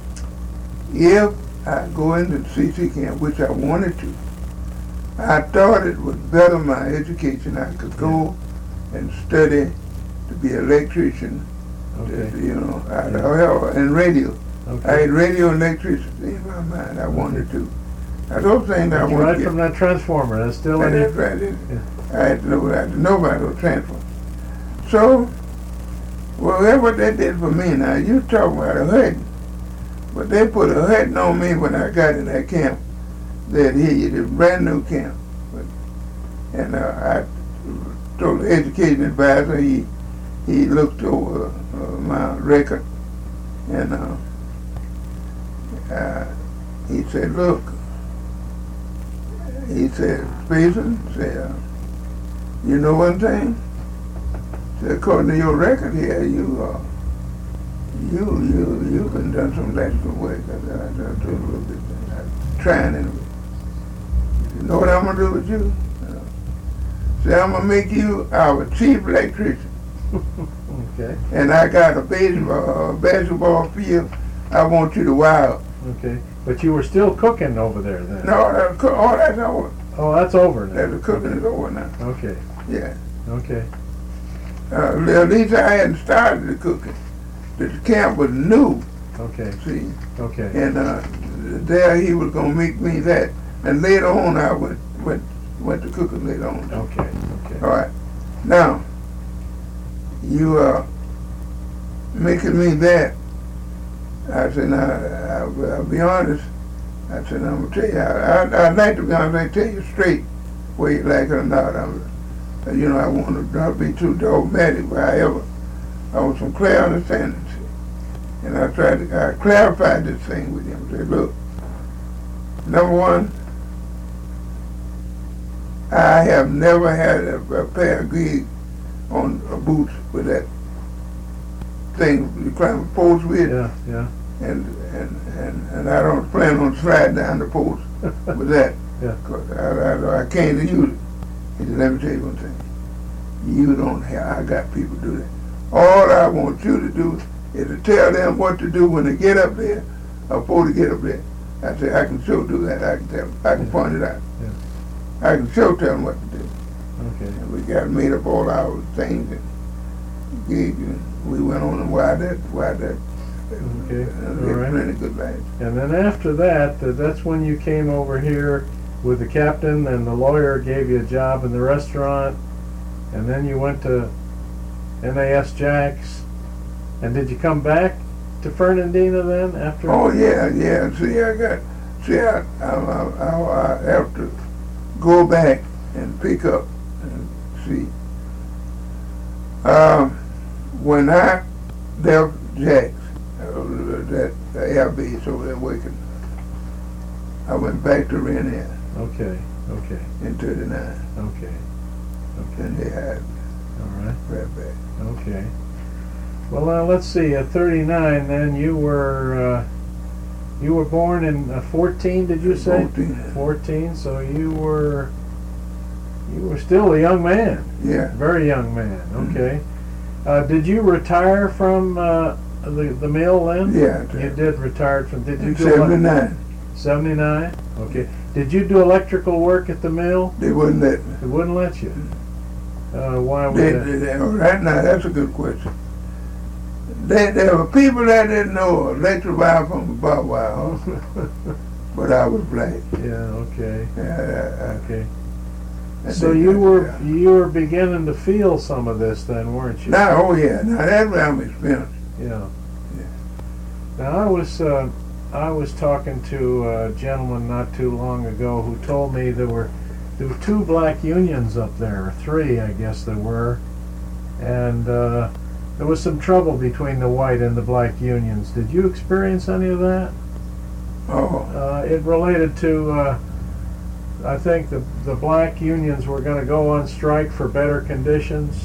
If I go into the C C camp, which I wanted to, I thought it would better my education. I could go and study to be an electrician. Okay. You know, I, I, and radio. I Okay. had radio and electricity in my mind. I wanted to. Now, those things I wanted Right to get. from that transformer. That's still in That's it. right. It- Yeah. I had to know, I had to know about those transfers. So, well, that's what they did for me. Now, you talking about a hurting. But they put a hurting on me when I got in that camp. That here, the brand new camp. But, and uh, I told the education advisor, he he looked over uh, my record, and uh, uh, he said, look, he said, Spacer, said, uh, you know one thing? Said, according to your record here, you uh, you you you been done some electrical work. I said, I said, I do a little bit. I'm trying anyway. You know what I'm gonna do with you? Uh, say I'm gonna make you our chief electrician. Okay. And I got a baseball uh, basketball field. I want you to wire up. Okay. But you were still cooking over there then. No, that's co- all that's over. Oh, that's over now. That the cooking is over now. Okay. Yeah. Okay. Uh, at least I hadn't started the cooking. The camp was new, Okay. see, Okay. and uh, there he was gonna make me that. And later on, I went went went to cooking later on. Okay. Okay. All right. Now, you are making me that. I said, now, I'll, I'll be honest. I said, I'm gonna tell you, I, I, I'd like to be honest, I tell you straight, whether you like it or not. I'm, you know, I want to not be too dogmatic, but however, I want some clear understanding. And I tried to, I clarified this thing with him. Say, look, Number one, I have never had a, a pair of gigs on a boots with that thing you climb a post with. Yeah, yeah. And, and, and, and I don't plan on sliding down the post with that. Yeah. Cause I, I, I can't use it. He said, let me tell you one thing. You don't have, I got people do that. All I want you to do is to tell them what to do when they get up there, or before they get up there. I say, I can sure do that. I can tell them. I can Yeah. point it out. Yeah. I can sure tell them what to do. Okay. And we got made up all our things and gigs, and we went on and wired that, wired that. Okay. And we All had right. plenty of good lives. And then after that, th- that's when you came over here with the captain, and the lawyer gave you a job in the restaurant, and then you went to N A S Jack's. And did you come back to Fernandina then after? Oh yeah, yeah. See, I got, see, I, I, I, I have to go back and pick up and see. Um, when I left Jack's, uh, that uh, air base over there working, I went back to Rainier Okay, okay, in thirty-nine, okay, okay. and they had me All right, right back. okay. Well, uh, let's see. At thirty-nine, then you were uh, you were born in uh, fourteen. Did you say? fourteen. fourteen. So you were you were still a young man. Yeah. Very young man. Okay. Uh, did you retire from uh, the the mill then? Yeah. You did retire from. Did you In do ele- seventy-nine, seventy-nine? Okay. Did you do electrical work at the mill? they wouldn't let me. It wouldn't let you. Uh, why was They, that? they, they, right now, that's a good question. They, there were people that didn't know electric wire from a barbed wire, but I was black. Yeah. Okay. Yeah, Okay. I, I, So did you that, were yeah. you were beginning to feel some of this then, weren't you? Now, oh yeah, now that's where I'm experienced. Yeah. Yeah. Now I was uh, I was talking to a gentleman not too long ago who told me there were there were two black unions up there, or three, I guess there were, and uh, there was some trouble between the white and the black unions. Did you experience any of that? Oh, Uh, it related to, uh, I think the the black unions were going to go on strike for better conditions.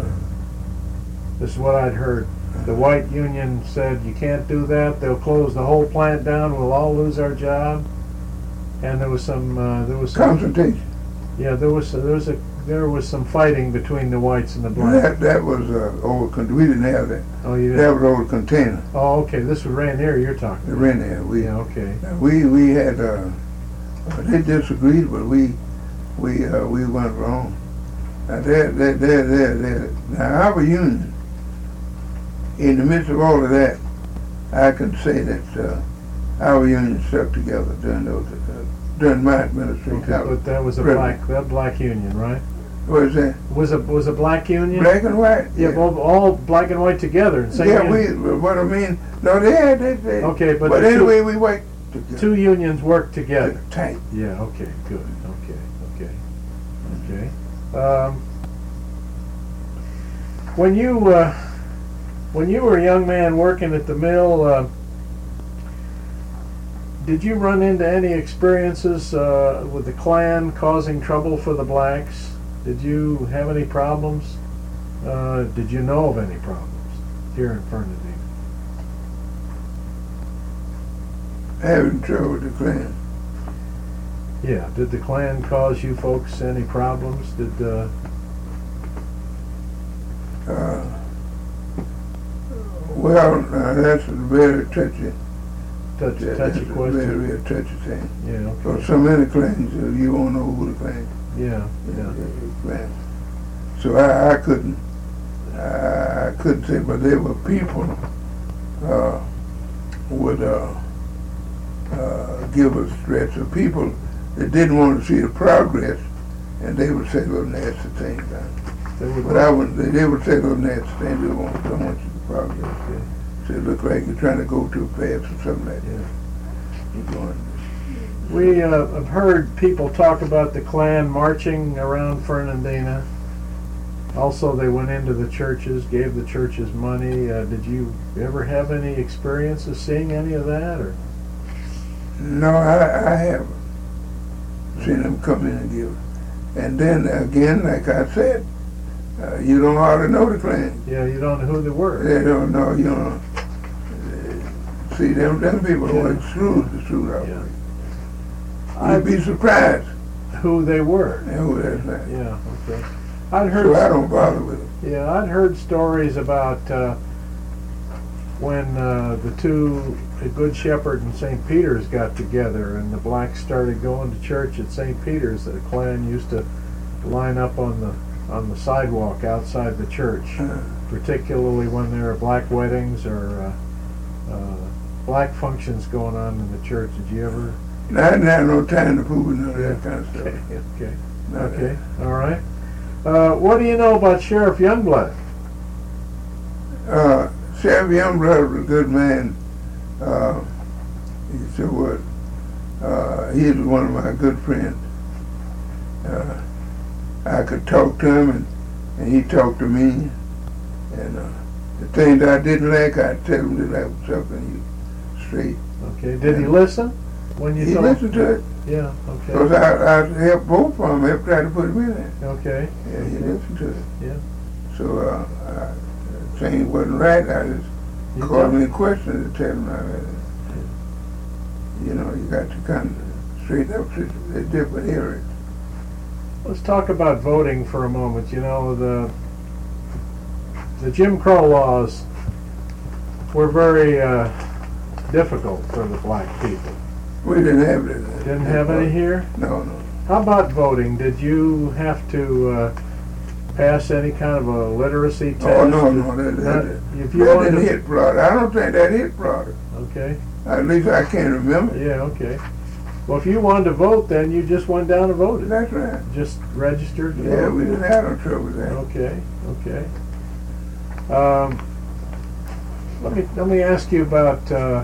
This is what I'd heard. The white union said, you can't do that, they'll close the whole plant down, we'll all lose our job. And there was some, uh, there was some, concentration. yeah, there was, there was a, there was some fighting between the whites and the blacks. That that was uh, old. con- We didn't have that. Oh, you That did? was old container. Oh, okay, this was Rainier you're talking The about. rent there. We Yeah, okay. we we had. Uh, they disagreed, but we we uh, we went wrong. Now there there there there there. Now our union. In the midst of all of that, I can say that uh, our union stuck together during those uh, during my administration. Okay, but that was a President. black, that black union, right? What is that? Was a, was a black union? Black and white. Yeah, all, all black and white together. And same Yeah, union. we. What I mean, no, they had they, they Okay, but but the two- anyway, we worked together. Two unions work together. Tight. Yeah, okay, good, okay, okay, okay. Um, when you, uh, when you were a young man working at the mill, uh, did you run into any experiences uh, with the Klan causing trouble for the blacks? Did you have any problems? Uh, did you know of any problems here in Fernandina? Having trouble with the Klan. Yeah, did the Klan cause you folks any problems? Did, uh, Uh, well, uh, that's a very touchy, touch, that- touchy that's a question? very, very touchy thing. Yeah, So okay. so many clans, uh, you won't know who the clan Yeah, yeah. clan. So I, I couldn't, I, I couldn't say, but there were people uh, would uh, uh, give us threats of people that didn't want to see the progress, and they would say little nasty things. Uh, They would But I would, they, they would say little nasty things. They don't, don't want you to progress. Okay. So it look like you're trying to go too fast or something like that. You're going. We uh, have heard people talk about the Klan marching around Fernandina. Also, they went into the churches, gave the churches money. Uh, did you ever have any experiences seeing any of that? Or No, I, I haven't seen them come in and give. And then again, like I said, uh, you don't hardly know the Klan. Yeah, you don't know who they were. They don't know, you know. Uh, see, them, them people Yeah. went through the truth out Yeah. You'd be surprised Who they were. who that's like. Yeah, okay. I'd heard. So I don't bother with it. Yeah, I'd heard stories about uh, when uh, the two, the Good Shepherd and Saint Peter's got together, and the blacks started going to church at Saint Peter's. The Klan used to line up on the on the sidewalk outside the church, Uh, particularly when there were black weddings or uh, uh, black functions going on in the church. Did you ever? I didn't have no time to fool with none of that kind of stuff. Okay, okay, None of okay, all right. Uh, what do you know about Sheriff Youngblood? that. Uh, Sheriff Youngblood was a good man. Uh, he sure was. Uh, he was one of my good friends. Uh, I could talk to him, and, and he talked to me. And uh, the things I didn't like, I'd tell him that I was something you straight. Okay, did he listen when you He told? listened to it, Yeah, okay, because I, I helped both of them, helped try to put him in there. okay, Yeah, he listened to it. yeah. So uh, I, things wasn't right, I just You called got- me a question to tell him how that, you know, you got to kind of straighten up to the different areas. Let's talk about voting for a moment. You know, the the Jim Crow laws were very uh, difficult for the black people. We didn't have it. Didn't have any here? No, no. How about voting? Did you have to uh, pass any kind of a literacy test? Oh, no, no, that, Not- that, if you that wanted didn't to- hit Florida. I don't think that hit Florida. Okay, At least I can't remember. yeah, okay. Well, if you wanted to vote, then you just went down and voted. That's right. Just registered to Yeah, vote? we didn't have no trouble with that. Okay, okay. Um, let me let me ask you about uh,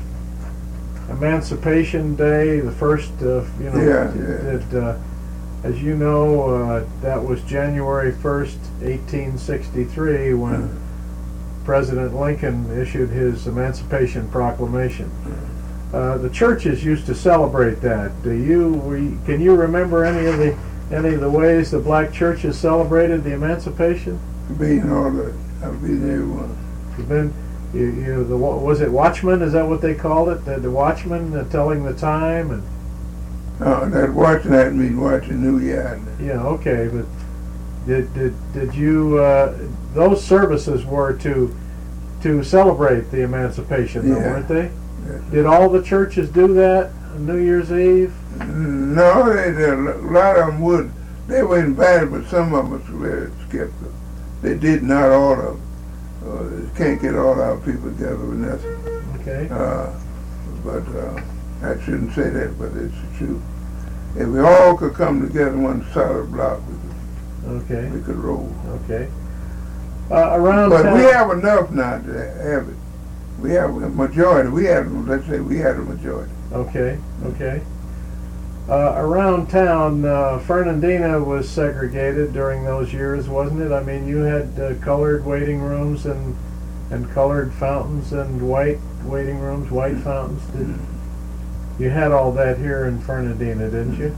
Emancipation Day, the first, uh, you know, Yeah, yeah. that, uh, as you know, uh, that was January first, eighteen sixty-three, when President Lincoln issued his Emancipation Proclamation. Uh, the churches used to celebrate that. Do you, were you, can you remember any of the any of the ways the black churches celebrated the Emancipation? Being all the, I've been everyone. You've been, you, you the was it Watchman? Is that what they called it? The, the Watchman uh, telling the time and Uh, that watching that means watching New Year. yeah, okay, but did did did you uh, those services were to to celebrate the Emancipation, though, Yeah. weren't they? Yeah. Did all the churches do that on New Year's Eve? No, they, they, a lot of them would. They were invited, but some of us were very skeptical. They did not all of them. Uh, they can't get all our people together with nothing. Okay. Uh, but uh, I shouldn't say that, but it's the truth. If we all could come together in one solid block, we Okay. could, we could roll. Okay. Uh, around But town, we have enough now to have it. We have a majority. We have, let's say we had a majority. Okay, okay. Uh, around town, uh, Fernandina was segregated during those years, wasn't it? I mean, you had uh, colored waiting rooms and and colored fountains and white waiting rooms, white fountains. Did, you had all that here in Fernandina, didn't you?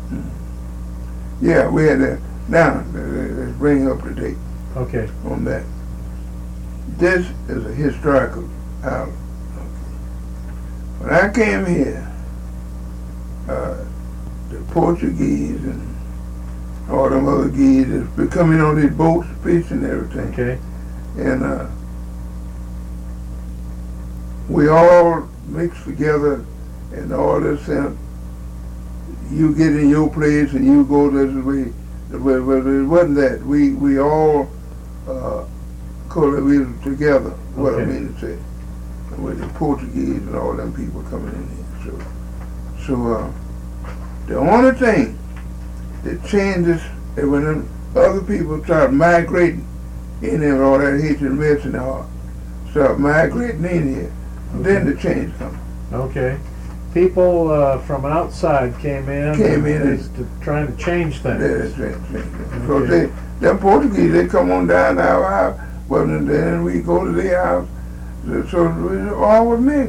Yeah, we had that. Now, let's bring up to date Okay. on that. This is a historical island. When I came here, uh, the Portuguese and all them other geese been coming on these boats, fishing and everything. Okay. And uh, we all mixed together and all this, and you get in your place and you go this way. But, but it wasn't that. We we all uh, collaborated together, what I Okay. mean to say, with the Portuguese and all them people coming in here. So, so uh, the only thing that changes is when them other people start migrating in there, all that hatred and mess in their heart, start migrating in here, then the change comes. Okay. People uh, from outside came in, Came in and and- to, trying to change things. That's right, right. So Okay. they, them Portuguese, they come on down to our house, well, and then we go to their house. So we all were mixed.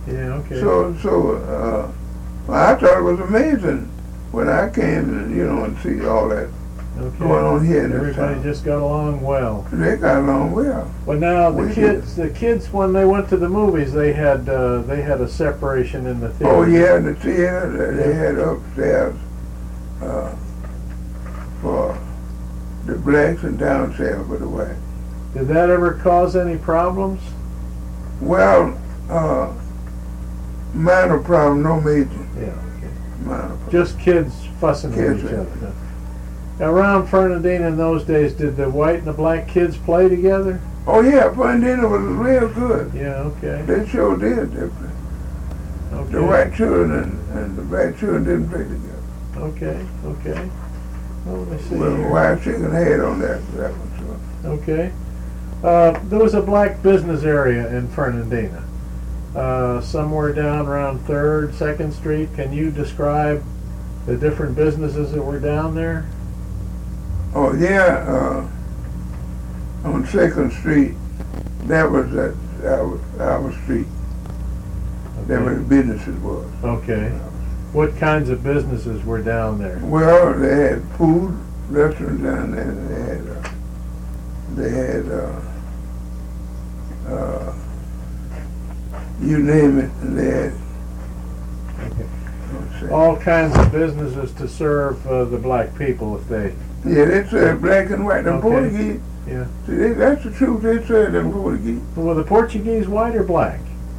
Yeah, okay. So, so uh, well, I thought it was amazing when I came, and, you know, and see all that okay. going on here in this Everybody town. just got along well. They got along well. Well, now the We kids, the kids, when they went to the movies, they had uh, they had a separation in the theater. Oh yeah, in the theater they had upstairs uh, for the blacks and downstairs for the whites. Did that ever cause any problems? Well, uh, minor problem, no major. Yeah. Okay. Minor problem. Just kids fussing Kids, with each yeah. other. Around Fernandina in those days, did the white and the black kids play together? Oh yeah, Fernandina was real good. Yeah. Okay. They sure did. They, Okay. the white children and, and the black children didn't play together. Okay. Okay. Well, let me see. Well, here. the white chicken head on that, that one. So. Okay. Uh, there was a black business area in Fernandina, uh, somewhere down around third, second Street. Can you describe the different businesses that were down there? Oh yeah, uh, on Second Street, that was that our, our street. That where the businesses was. Okay. What kinds of businesses were down there? Well, they had food restaurants down there. They had, uh, they had, uh, uh, you name it, and they had. Okay. let's see. All kinds of businesses to serve uh, the black people if they. Yeah, they said black and white. Them Okay. Portuguese. Yeah. See, they, that's the truth. They said them Portuguese. Were the Portuguese white or black?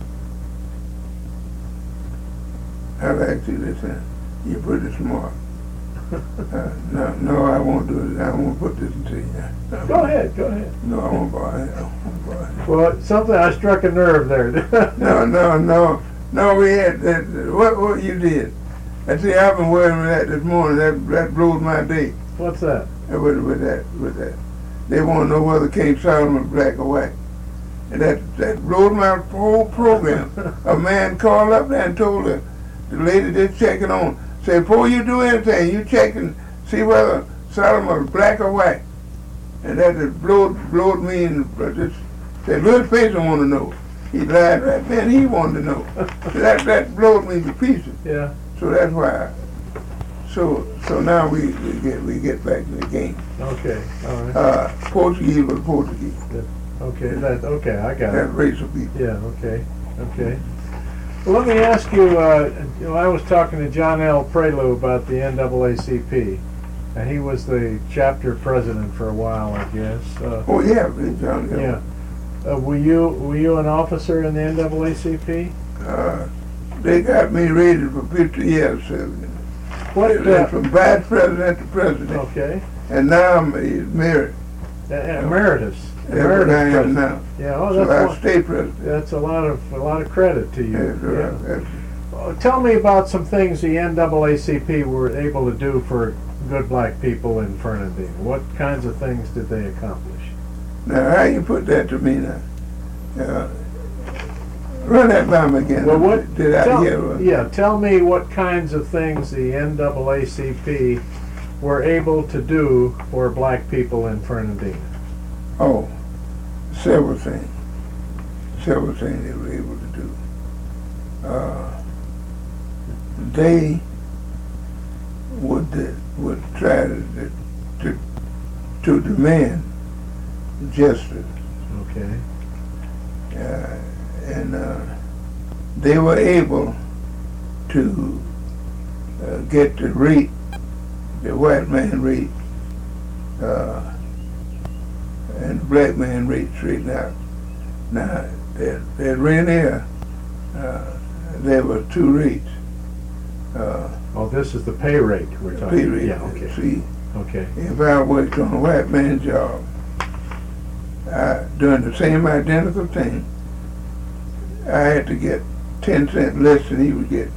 I like you listen. You're pretty smart. Uh, no, no, I won't do it. I won't put this into you. Go ahead. Go ahead. No, I won't buy it. I won't buy it. Well, something I struck a nerve there. No, no, no, no. We had that. What, what you did? I see. I've been wearing that this morning. That that blows my day. What's that? Uh, With, with that, with that. They want to know whether King Solomon black or white, and that that blows my whole program. A man called up there and told her, the lady that's checking on, say, before you do anything, you check and see whether Solomon is black or white. And that just blowed, blowed me and just said, Louis Faison want to know. He lied right then, he wanted to know. that that blowed me to pieces. Yeah. So that's why. I, so so now we, we get we get back to the game. Okay. All right. Uh, Portuguese was Portuguese. Okay. That. Okay. I got That it. race of people. Yeah. Okay. Okay. Well, let me ask you. Uh, you know, I was talking to John L. Prelu about the N double A C P, and he was the chapter president for a while, I guess. Uh, Oh yeah, Big John. yeah. Uh, were you were you an officer in the N double A C P? Uh, they got me rated for fifty years serving. What? Uh, From vice president to president. okay. And now I'm married. Uh, emeritus. That's what I am president. now. Yeah. Oh, So that's I one- stay president. that's a lot of a lot of credit to you. That's Yeah. right. That's- Uh, Tell me about some things the N double A C P were able to do for good black people in Fernandina. What kinds of things did they accomplish? Now, how you put that to me now? Uh, run that by me again. Well, what? Did I tell, hear? Yeah, tell me what kinds of things the N double A C P were able to do for black people in Fernandina. Oh, several things. Several things they were able to do. Uh, they would uh, would try to, to to demand justice. Okay. Uh, and uh, they were able to uh, get the rate, the white man rate, uh, and the black man rate straightened out. Now, at, at Rainier, uh, there were two rates. Uh, Oh, this is the pay rate we're talking. pay rate. Yeah. Okay. See, Okay. if I worked on a white man's job, I, doing the same identical thing, I had to get ten cents less than he would get.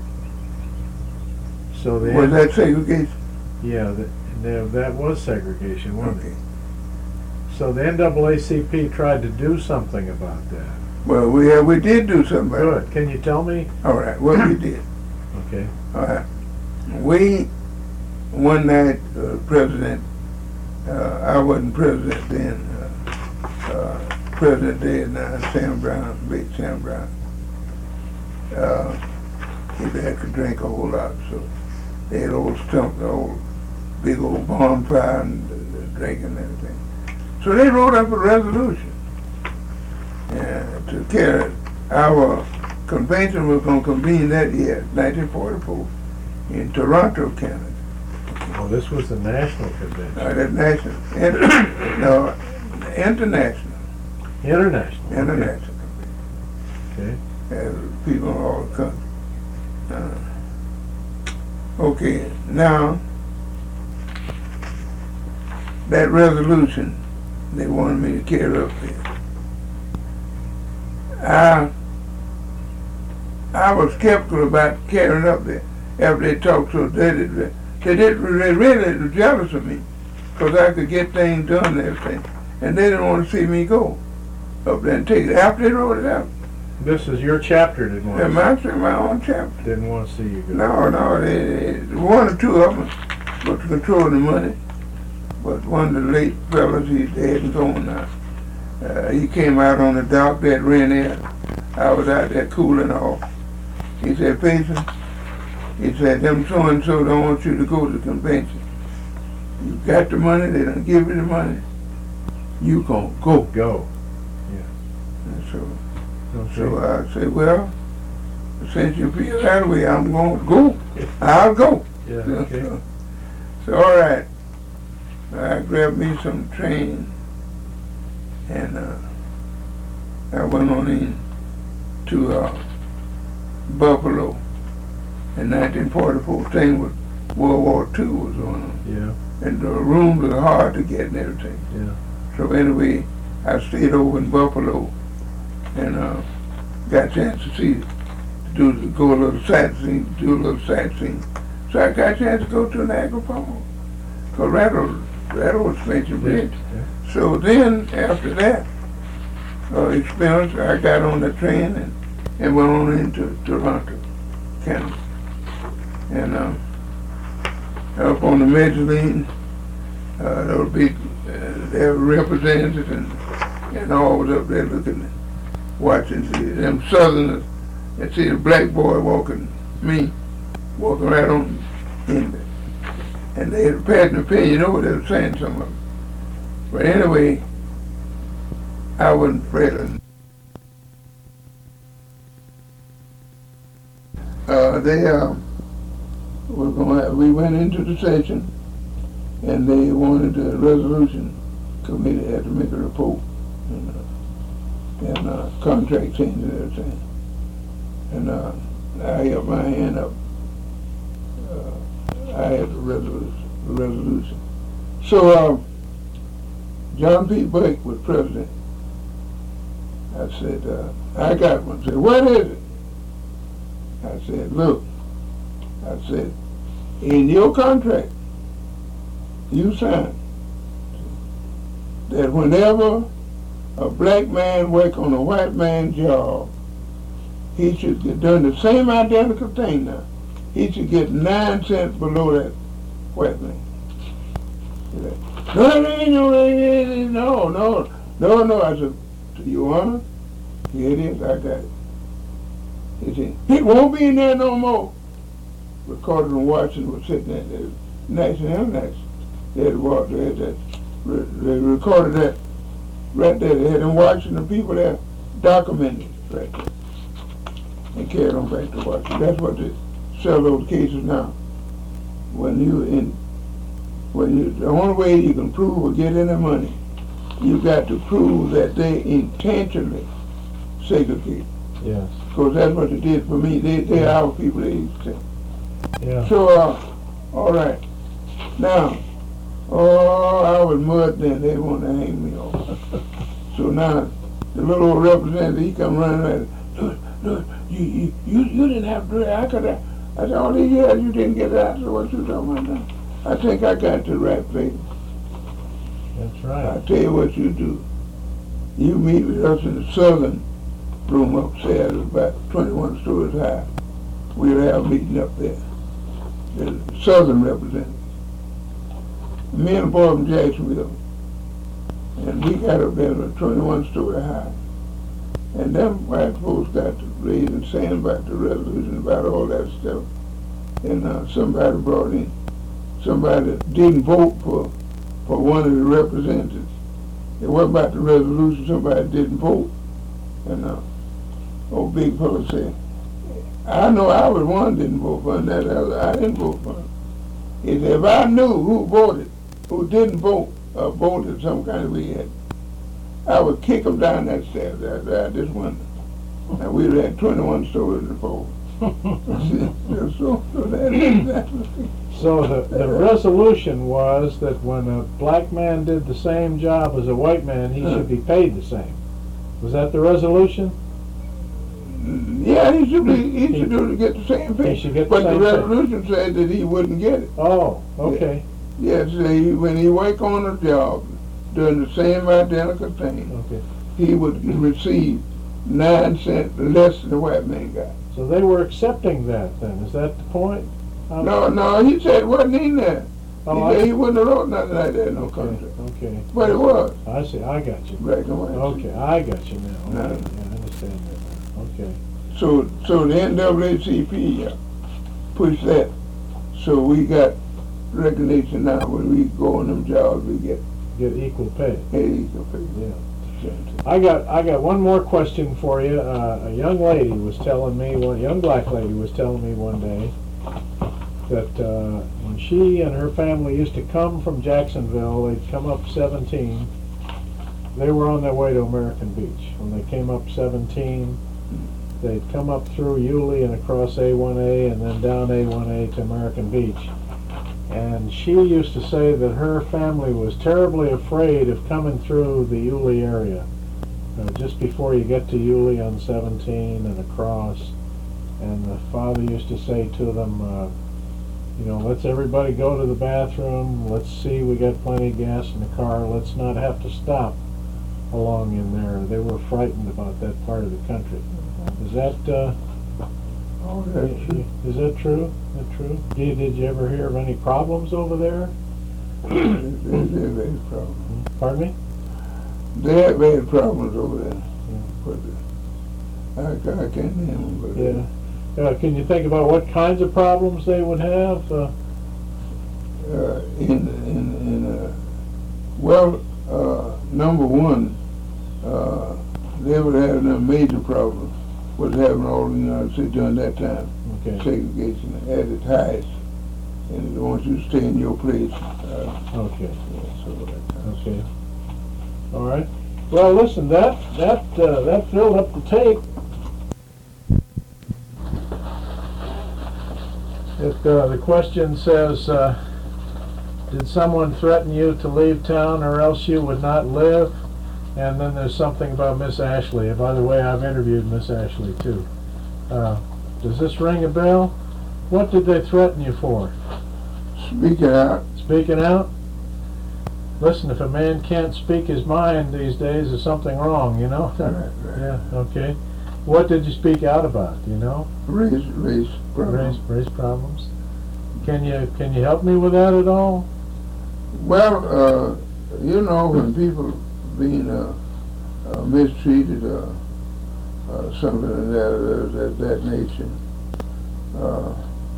So the Was that segregation? yeah, the, the, that was segregation, wasn't Okay. it? So the N double A C P tried to do something about that. Well, we uh, we did do something about Good. Can you tell me? it. All right, what we did. Okay. All right. We, one night, uh, President, uh, I wasn't president then, uh, uh, President dead now, Sam Brown, late Sam Brown. uh, his dad could drink a whole lot, so they had old stump, old big old bonfire and uh, drinking and everything. So they wrote up a resolution uh, to carry our convention was going to convene that year, nineteen forty-four, in Toronto, Canada. Well, this was the national convention. Uh, that national, inter, no, international. International. International. Okay. As people in all the country. Uh, okay, now that resolution they wanted me to carry up there. I I was skeptical about carrying up there after they talked so they did they did they really were jealous of me because I could get things done and everything, and they didn't want to see me go up there and take it after they wrote it out. This is your chapter, didn't want Yeah, to see my, my own chapter. Didn't want to see you go. No, no, they, they, one or two of them was controlling the money, but one of the late fellas, he's dead and gone now. Uh, he came out on the dock that ran there. I was out there cooling off. He said, Payson, he said, them so-and-so don't want you to go to the convention. You got the money, they don't give you the money. You gonna go. Go. Yeah. And so, Okay. so I said, well, since you feel that way, I'm gonna go. I'll go. Yeah, okay. So, so all right. I grabbed me some train and uh, I went on in to uh, Buffalo in nineteen forty-four. Thing was World War Two was going on. Yeah. And the rooms were hard to get and everything. Yeah. So anyway, I stayed over in Buffalo and uh, got a chance to see, to do, go a little sightseeing, do a little sightseeing. So I got a chance to go to Niagara Falls. Cause that was, that was expensive bridge. Yeah. So then after that uh, experience, I got on the train and, and went on into Toronto, Canada. And uh, up on the mezzanine, uh, there were big, uh, there were representatives and, and all was up there looking at, watching, see them Southerners, and see the black boy walking, me, walking right on in there. And they had passed an opinion, you know what they were saying, some of them. But anyway, I wasn't afraid of them. Uh, they, uh, were going to, we went into the session, and they wanted the resolution committee had to make a report, and, uh, and uh, contract change and everything. And uh, I held my hand up. Uh, I had the resolution. The resolution. So uh, John P. Blake was president. I said, uh, I got one. He said, what is it? I said, look, I said, in your contract, you signed that whenever a black man work on a white man's job, he should get done the same identical thing now. He should get nine cents below that white man. No, no, no, no, no. I said, to your honor, here it is, I got it. He said, it won't be in there no more. Recorded in Washington was sitting at the National National. They had walked there, that, they recorded that right there. They had in Washington, people there documented right there. And carried on back to Washington. That's what they sell those cases now. When you in, when you, the only way you can prove or get any money, you got to prove that they intentionally segregate. Yes. Because that's what they did for me. They, they are our people, they used to say. Yeah. So, uh, all right. Now, oh, I was mud then. They wanted to hang me off. So now, the little old representative, he come running around. Look, look, you, you, you, you didn't have to do it. I could have. I said, all these years you didn't get that. So what you talking about now? I think I got to the right place. That's right. I tell you what you do. You meet with us in the southern room upstairs, about twenty-one stories high. We'll have a meeting up there. The southern representative. Me and a boy from Jacksonville. And we got up there to twenty-one story high. And them white folks got to raising saying about the resolution, about all that stuff. And uh, somebody brought in, somebody that didn't vote for, for one of the representatives. It wasn't about the resolution, somebody didn't vote. And uh, old big fella said, I know I was one didn't vote for him, that other, I didn't vote for him. He said, if I knew who voted, who didn't vote, or voted some kind of way, I would kick them down that stairs out I just wondered. And we had twenty-one stores in the poll. so, so, that is that. So the, the resolution was that when a black man did the same job as a white man, he should be paid the same. Was that the resolution? Yeah, he should be. He, he should do to get the same pay. He should get the but same the resolution pay. Said that he wouldn't get it. Oh, okay. Yeah, yeah so he, when he worked on a job doing the same identical thing, okay, he would receive nine cents less than the white man got. So they were accepting that then. Is that the point? How no, no, he said it wasn't in there. Oh, he, I, he wouldn't have wrote nothing like that in no okay, contract. okay. But it was. I see, I got you. Black and white. Okay, I got you now. Okay, No. yeah, I understand that now. Okay. So, so the N double A C P uh, pushed that. So we got recognition now. When we go on them jobs, we get Get equal pay. equal pay. Yeah. I got I got one more question for you. Uh, a young lady was telling me, one young black lady was telling me one day that uh, when she and her family used to come from Jacksonville, they'd come up seventeen. They were on their way to American Beach. When they came up seventeen, they'd come up through Yulee and across A one A and then down A one A to American Beach. And she used to say that her family was terribly afraid of coming through the Yulee area. Uh, just before you get to Yulee on seventeen and across. And the father used to say to them, uh, you know, let's everybody go to the bathroom. Let's see, we got plenty of gas in the car. Let's not have to stop along in there. They were frightened about that part of the country. Is that... Uh, Oh, that's true. Is that true? Is that true? Did, did you ever hear of any problems over there? they, they have had problems. Pardon me? They have had problems over there. Yeah. But uh, I, I can't name them. But, yeah. Uh, can you think about what kinds of problems they would have? Uh, uh, in, in, in uh, well, uh, number one, uh, they would have a major problem. Was happening all in the United States during that time. okay. Segregation at its highest, and they want you to stay in your place. Uh, okay. yeah, so that kind of Okay. All right. Well, listen, that that uh, that filled up the tape. It, uh, the question says, uh, did someone threaten you to leave town or else you would not live? And then there's something about Miss Ashley. By the way, I've interviewed Miss Ashley too. Uh, does this ring a bell? What did they threaten you for? Speaking out. Speaking out? Listen, if a man can't speak his mind these days, there's something wrong, you know? Right, right. Yeah, okay. What did you speak out about, do you know? Race, race problems. Race, race problems. Can you, can you help me with that at all? Well, uh, you know, when people being uh, uh, mistreated or uh, uh, something of that, uh, that, that nature. Uh,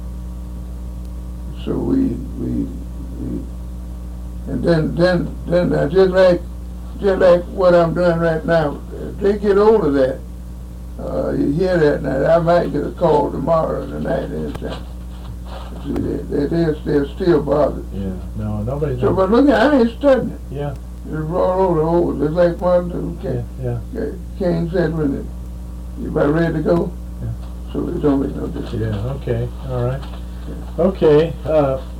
so we, we, we, and then, then, then uh, just like, just like what I'm doing right now, if they get hold of that, uh, you hear that now, I might get a call tomorrow or tonight anytime. See, they, they, they're, they're still bothered. Yeah, no, nobody's... So, but look, I ain't studying it. Yeah. It's roll over, over. It's like Martin Luther King. Yeah, yeah. King said when it, you about ready to go, Yeah. so it don't make no difference. Yeah, okay, all right. Okay, uh,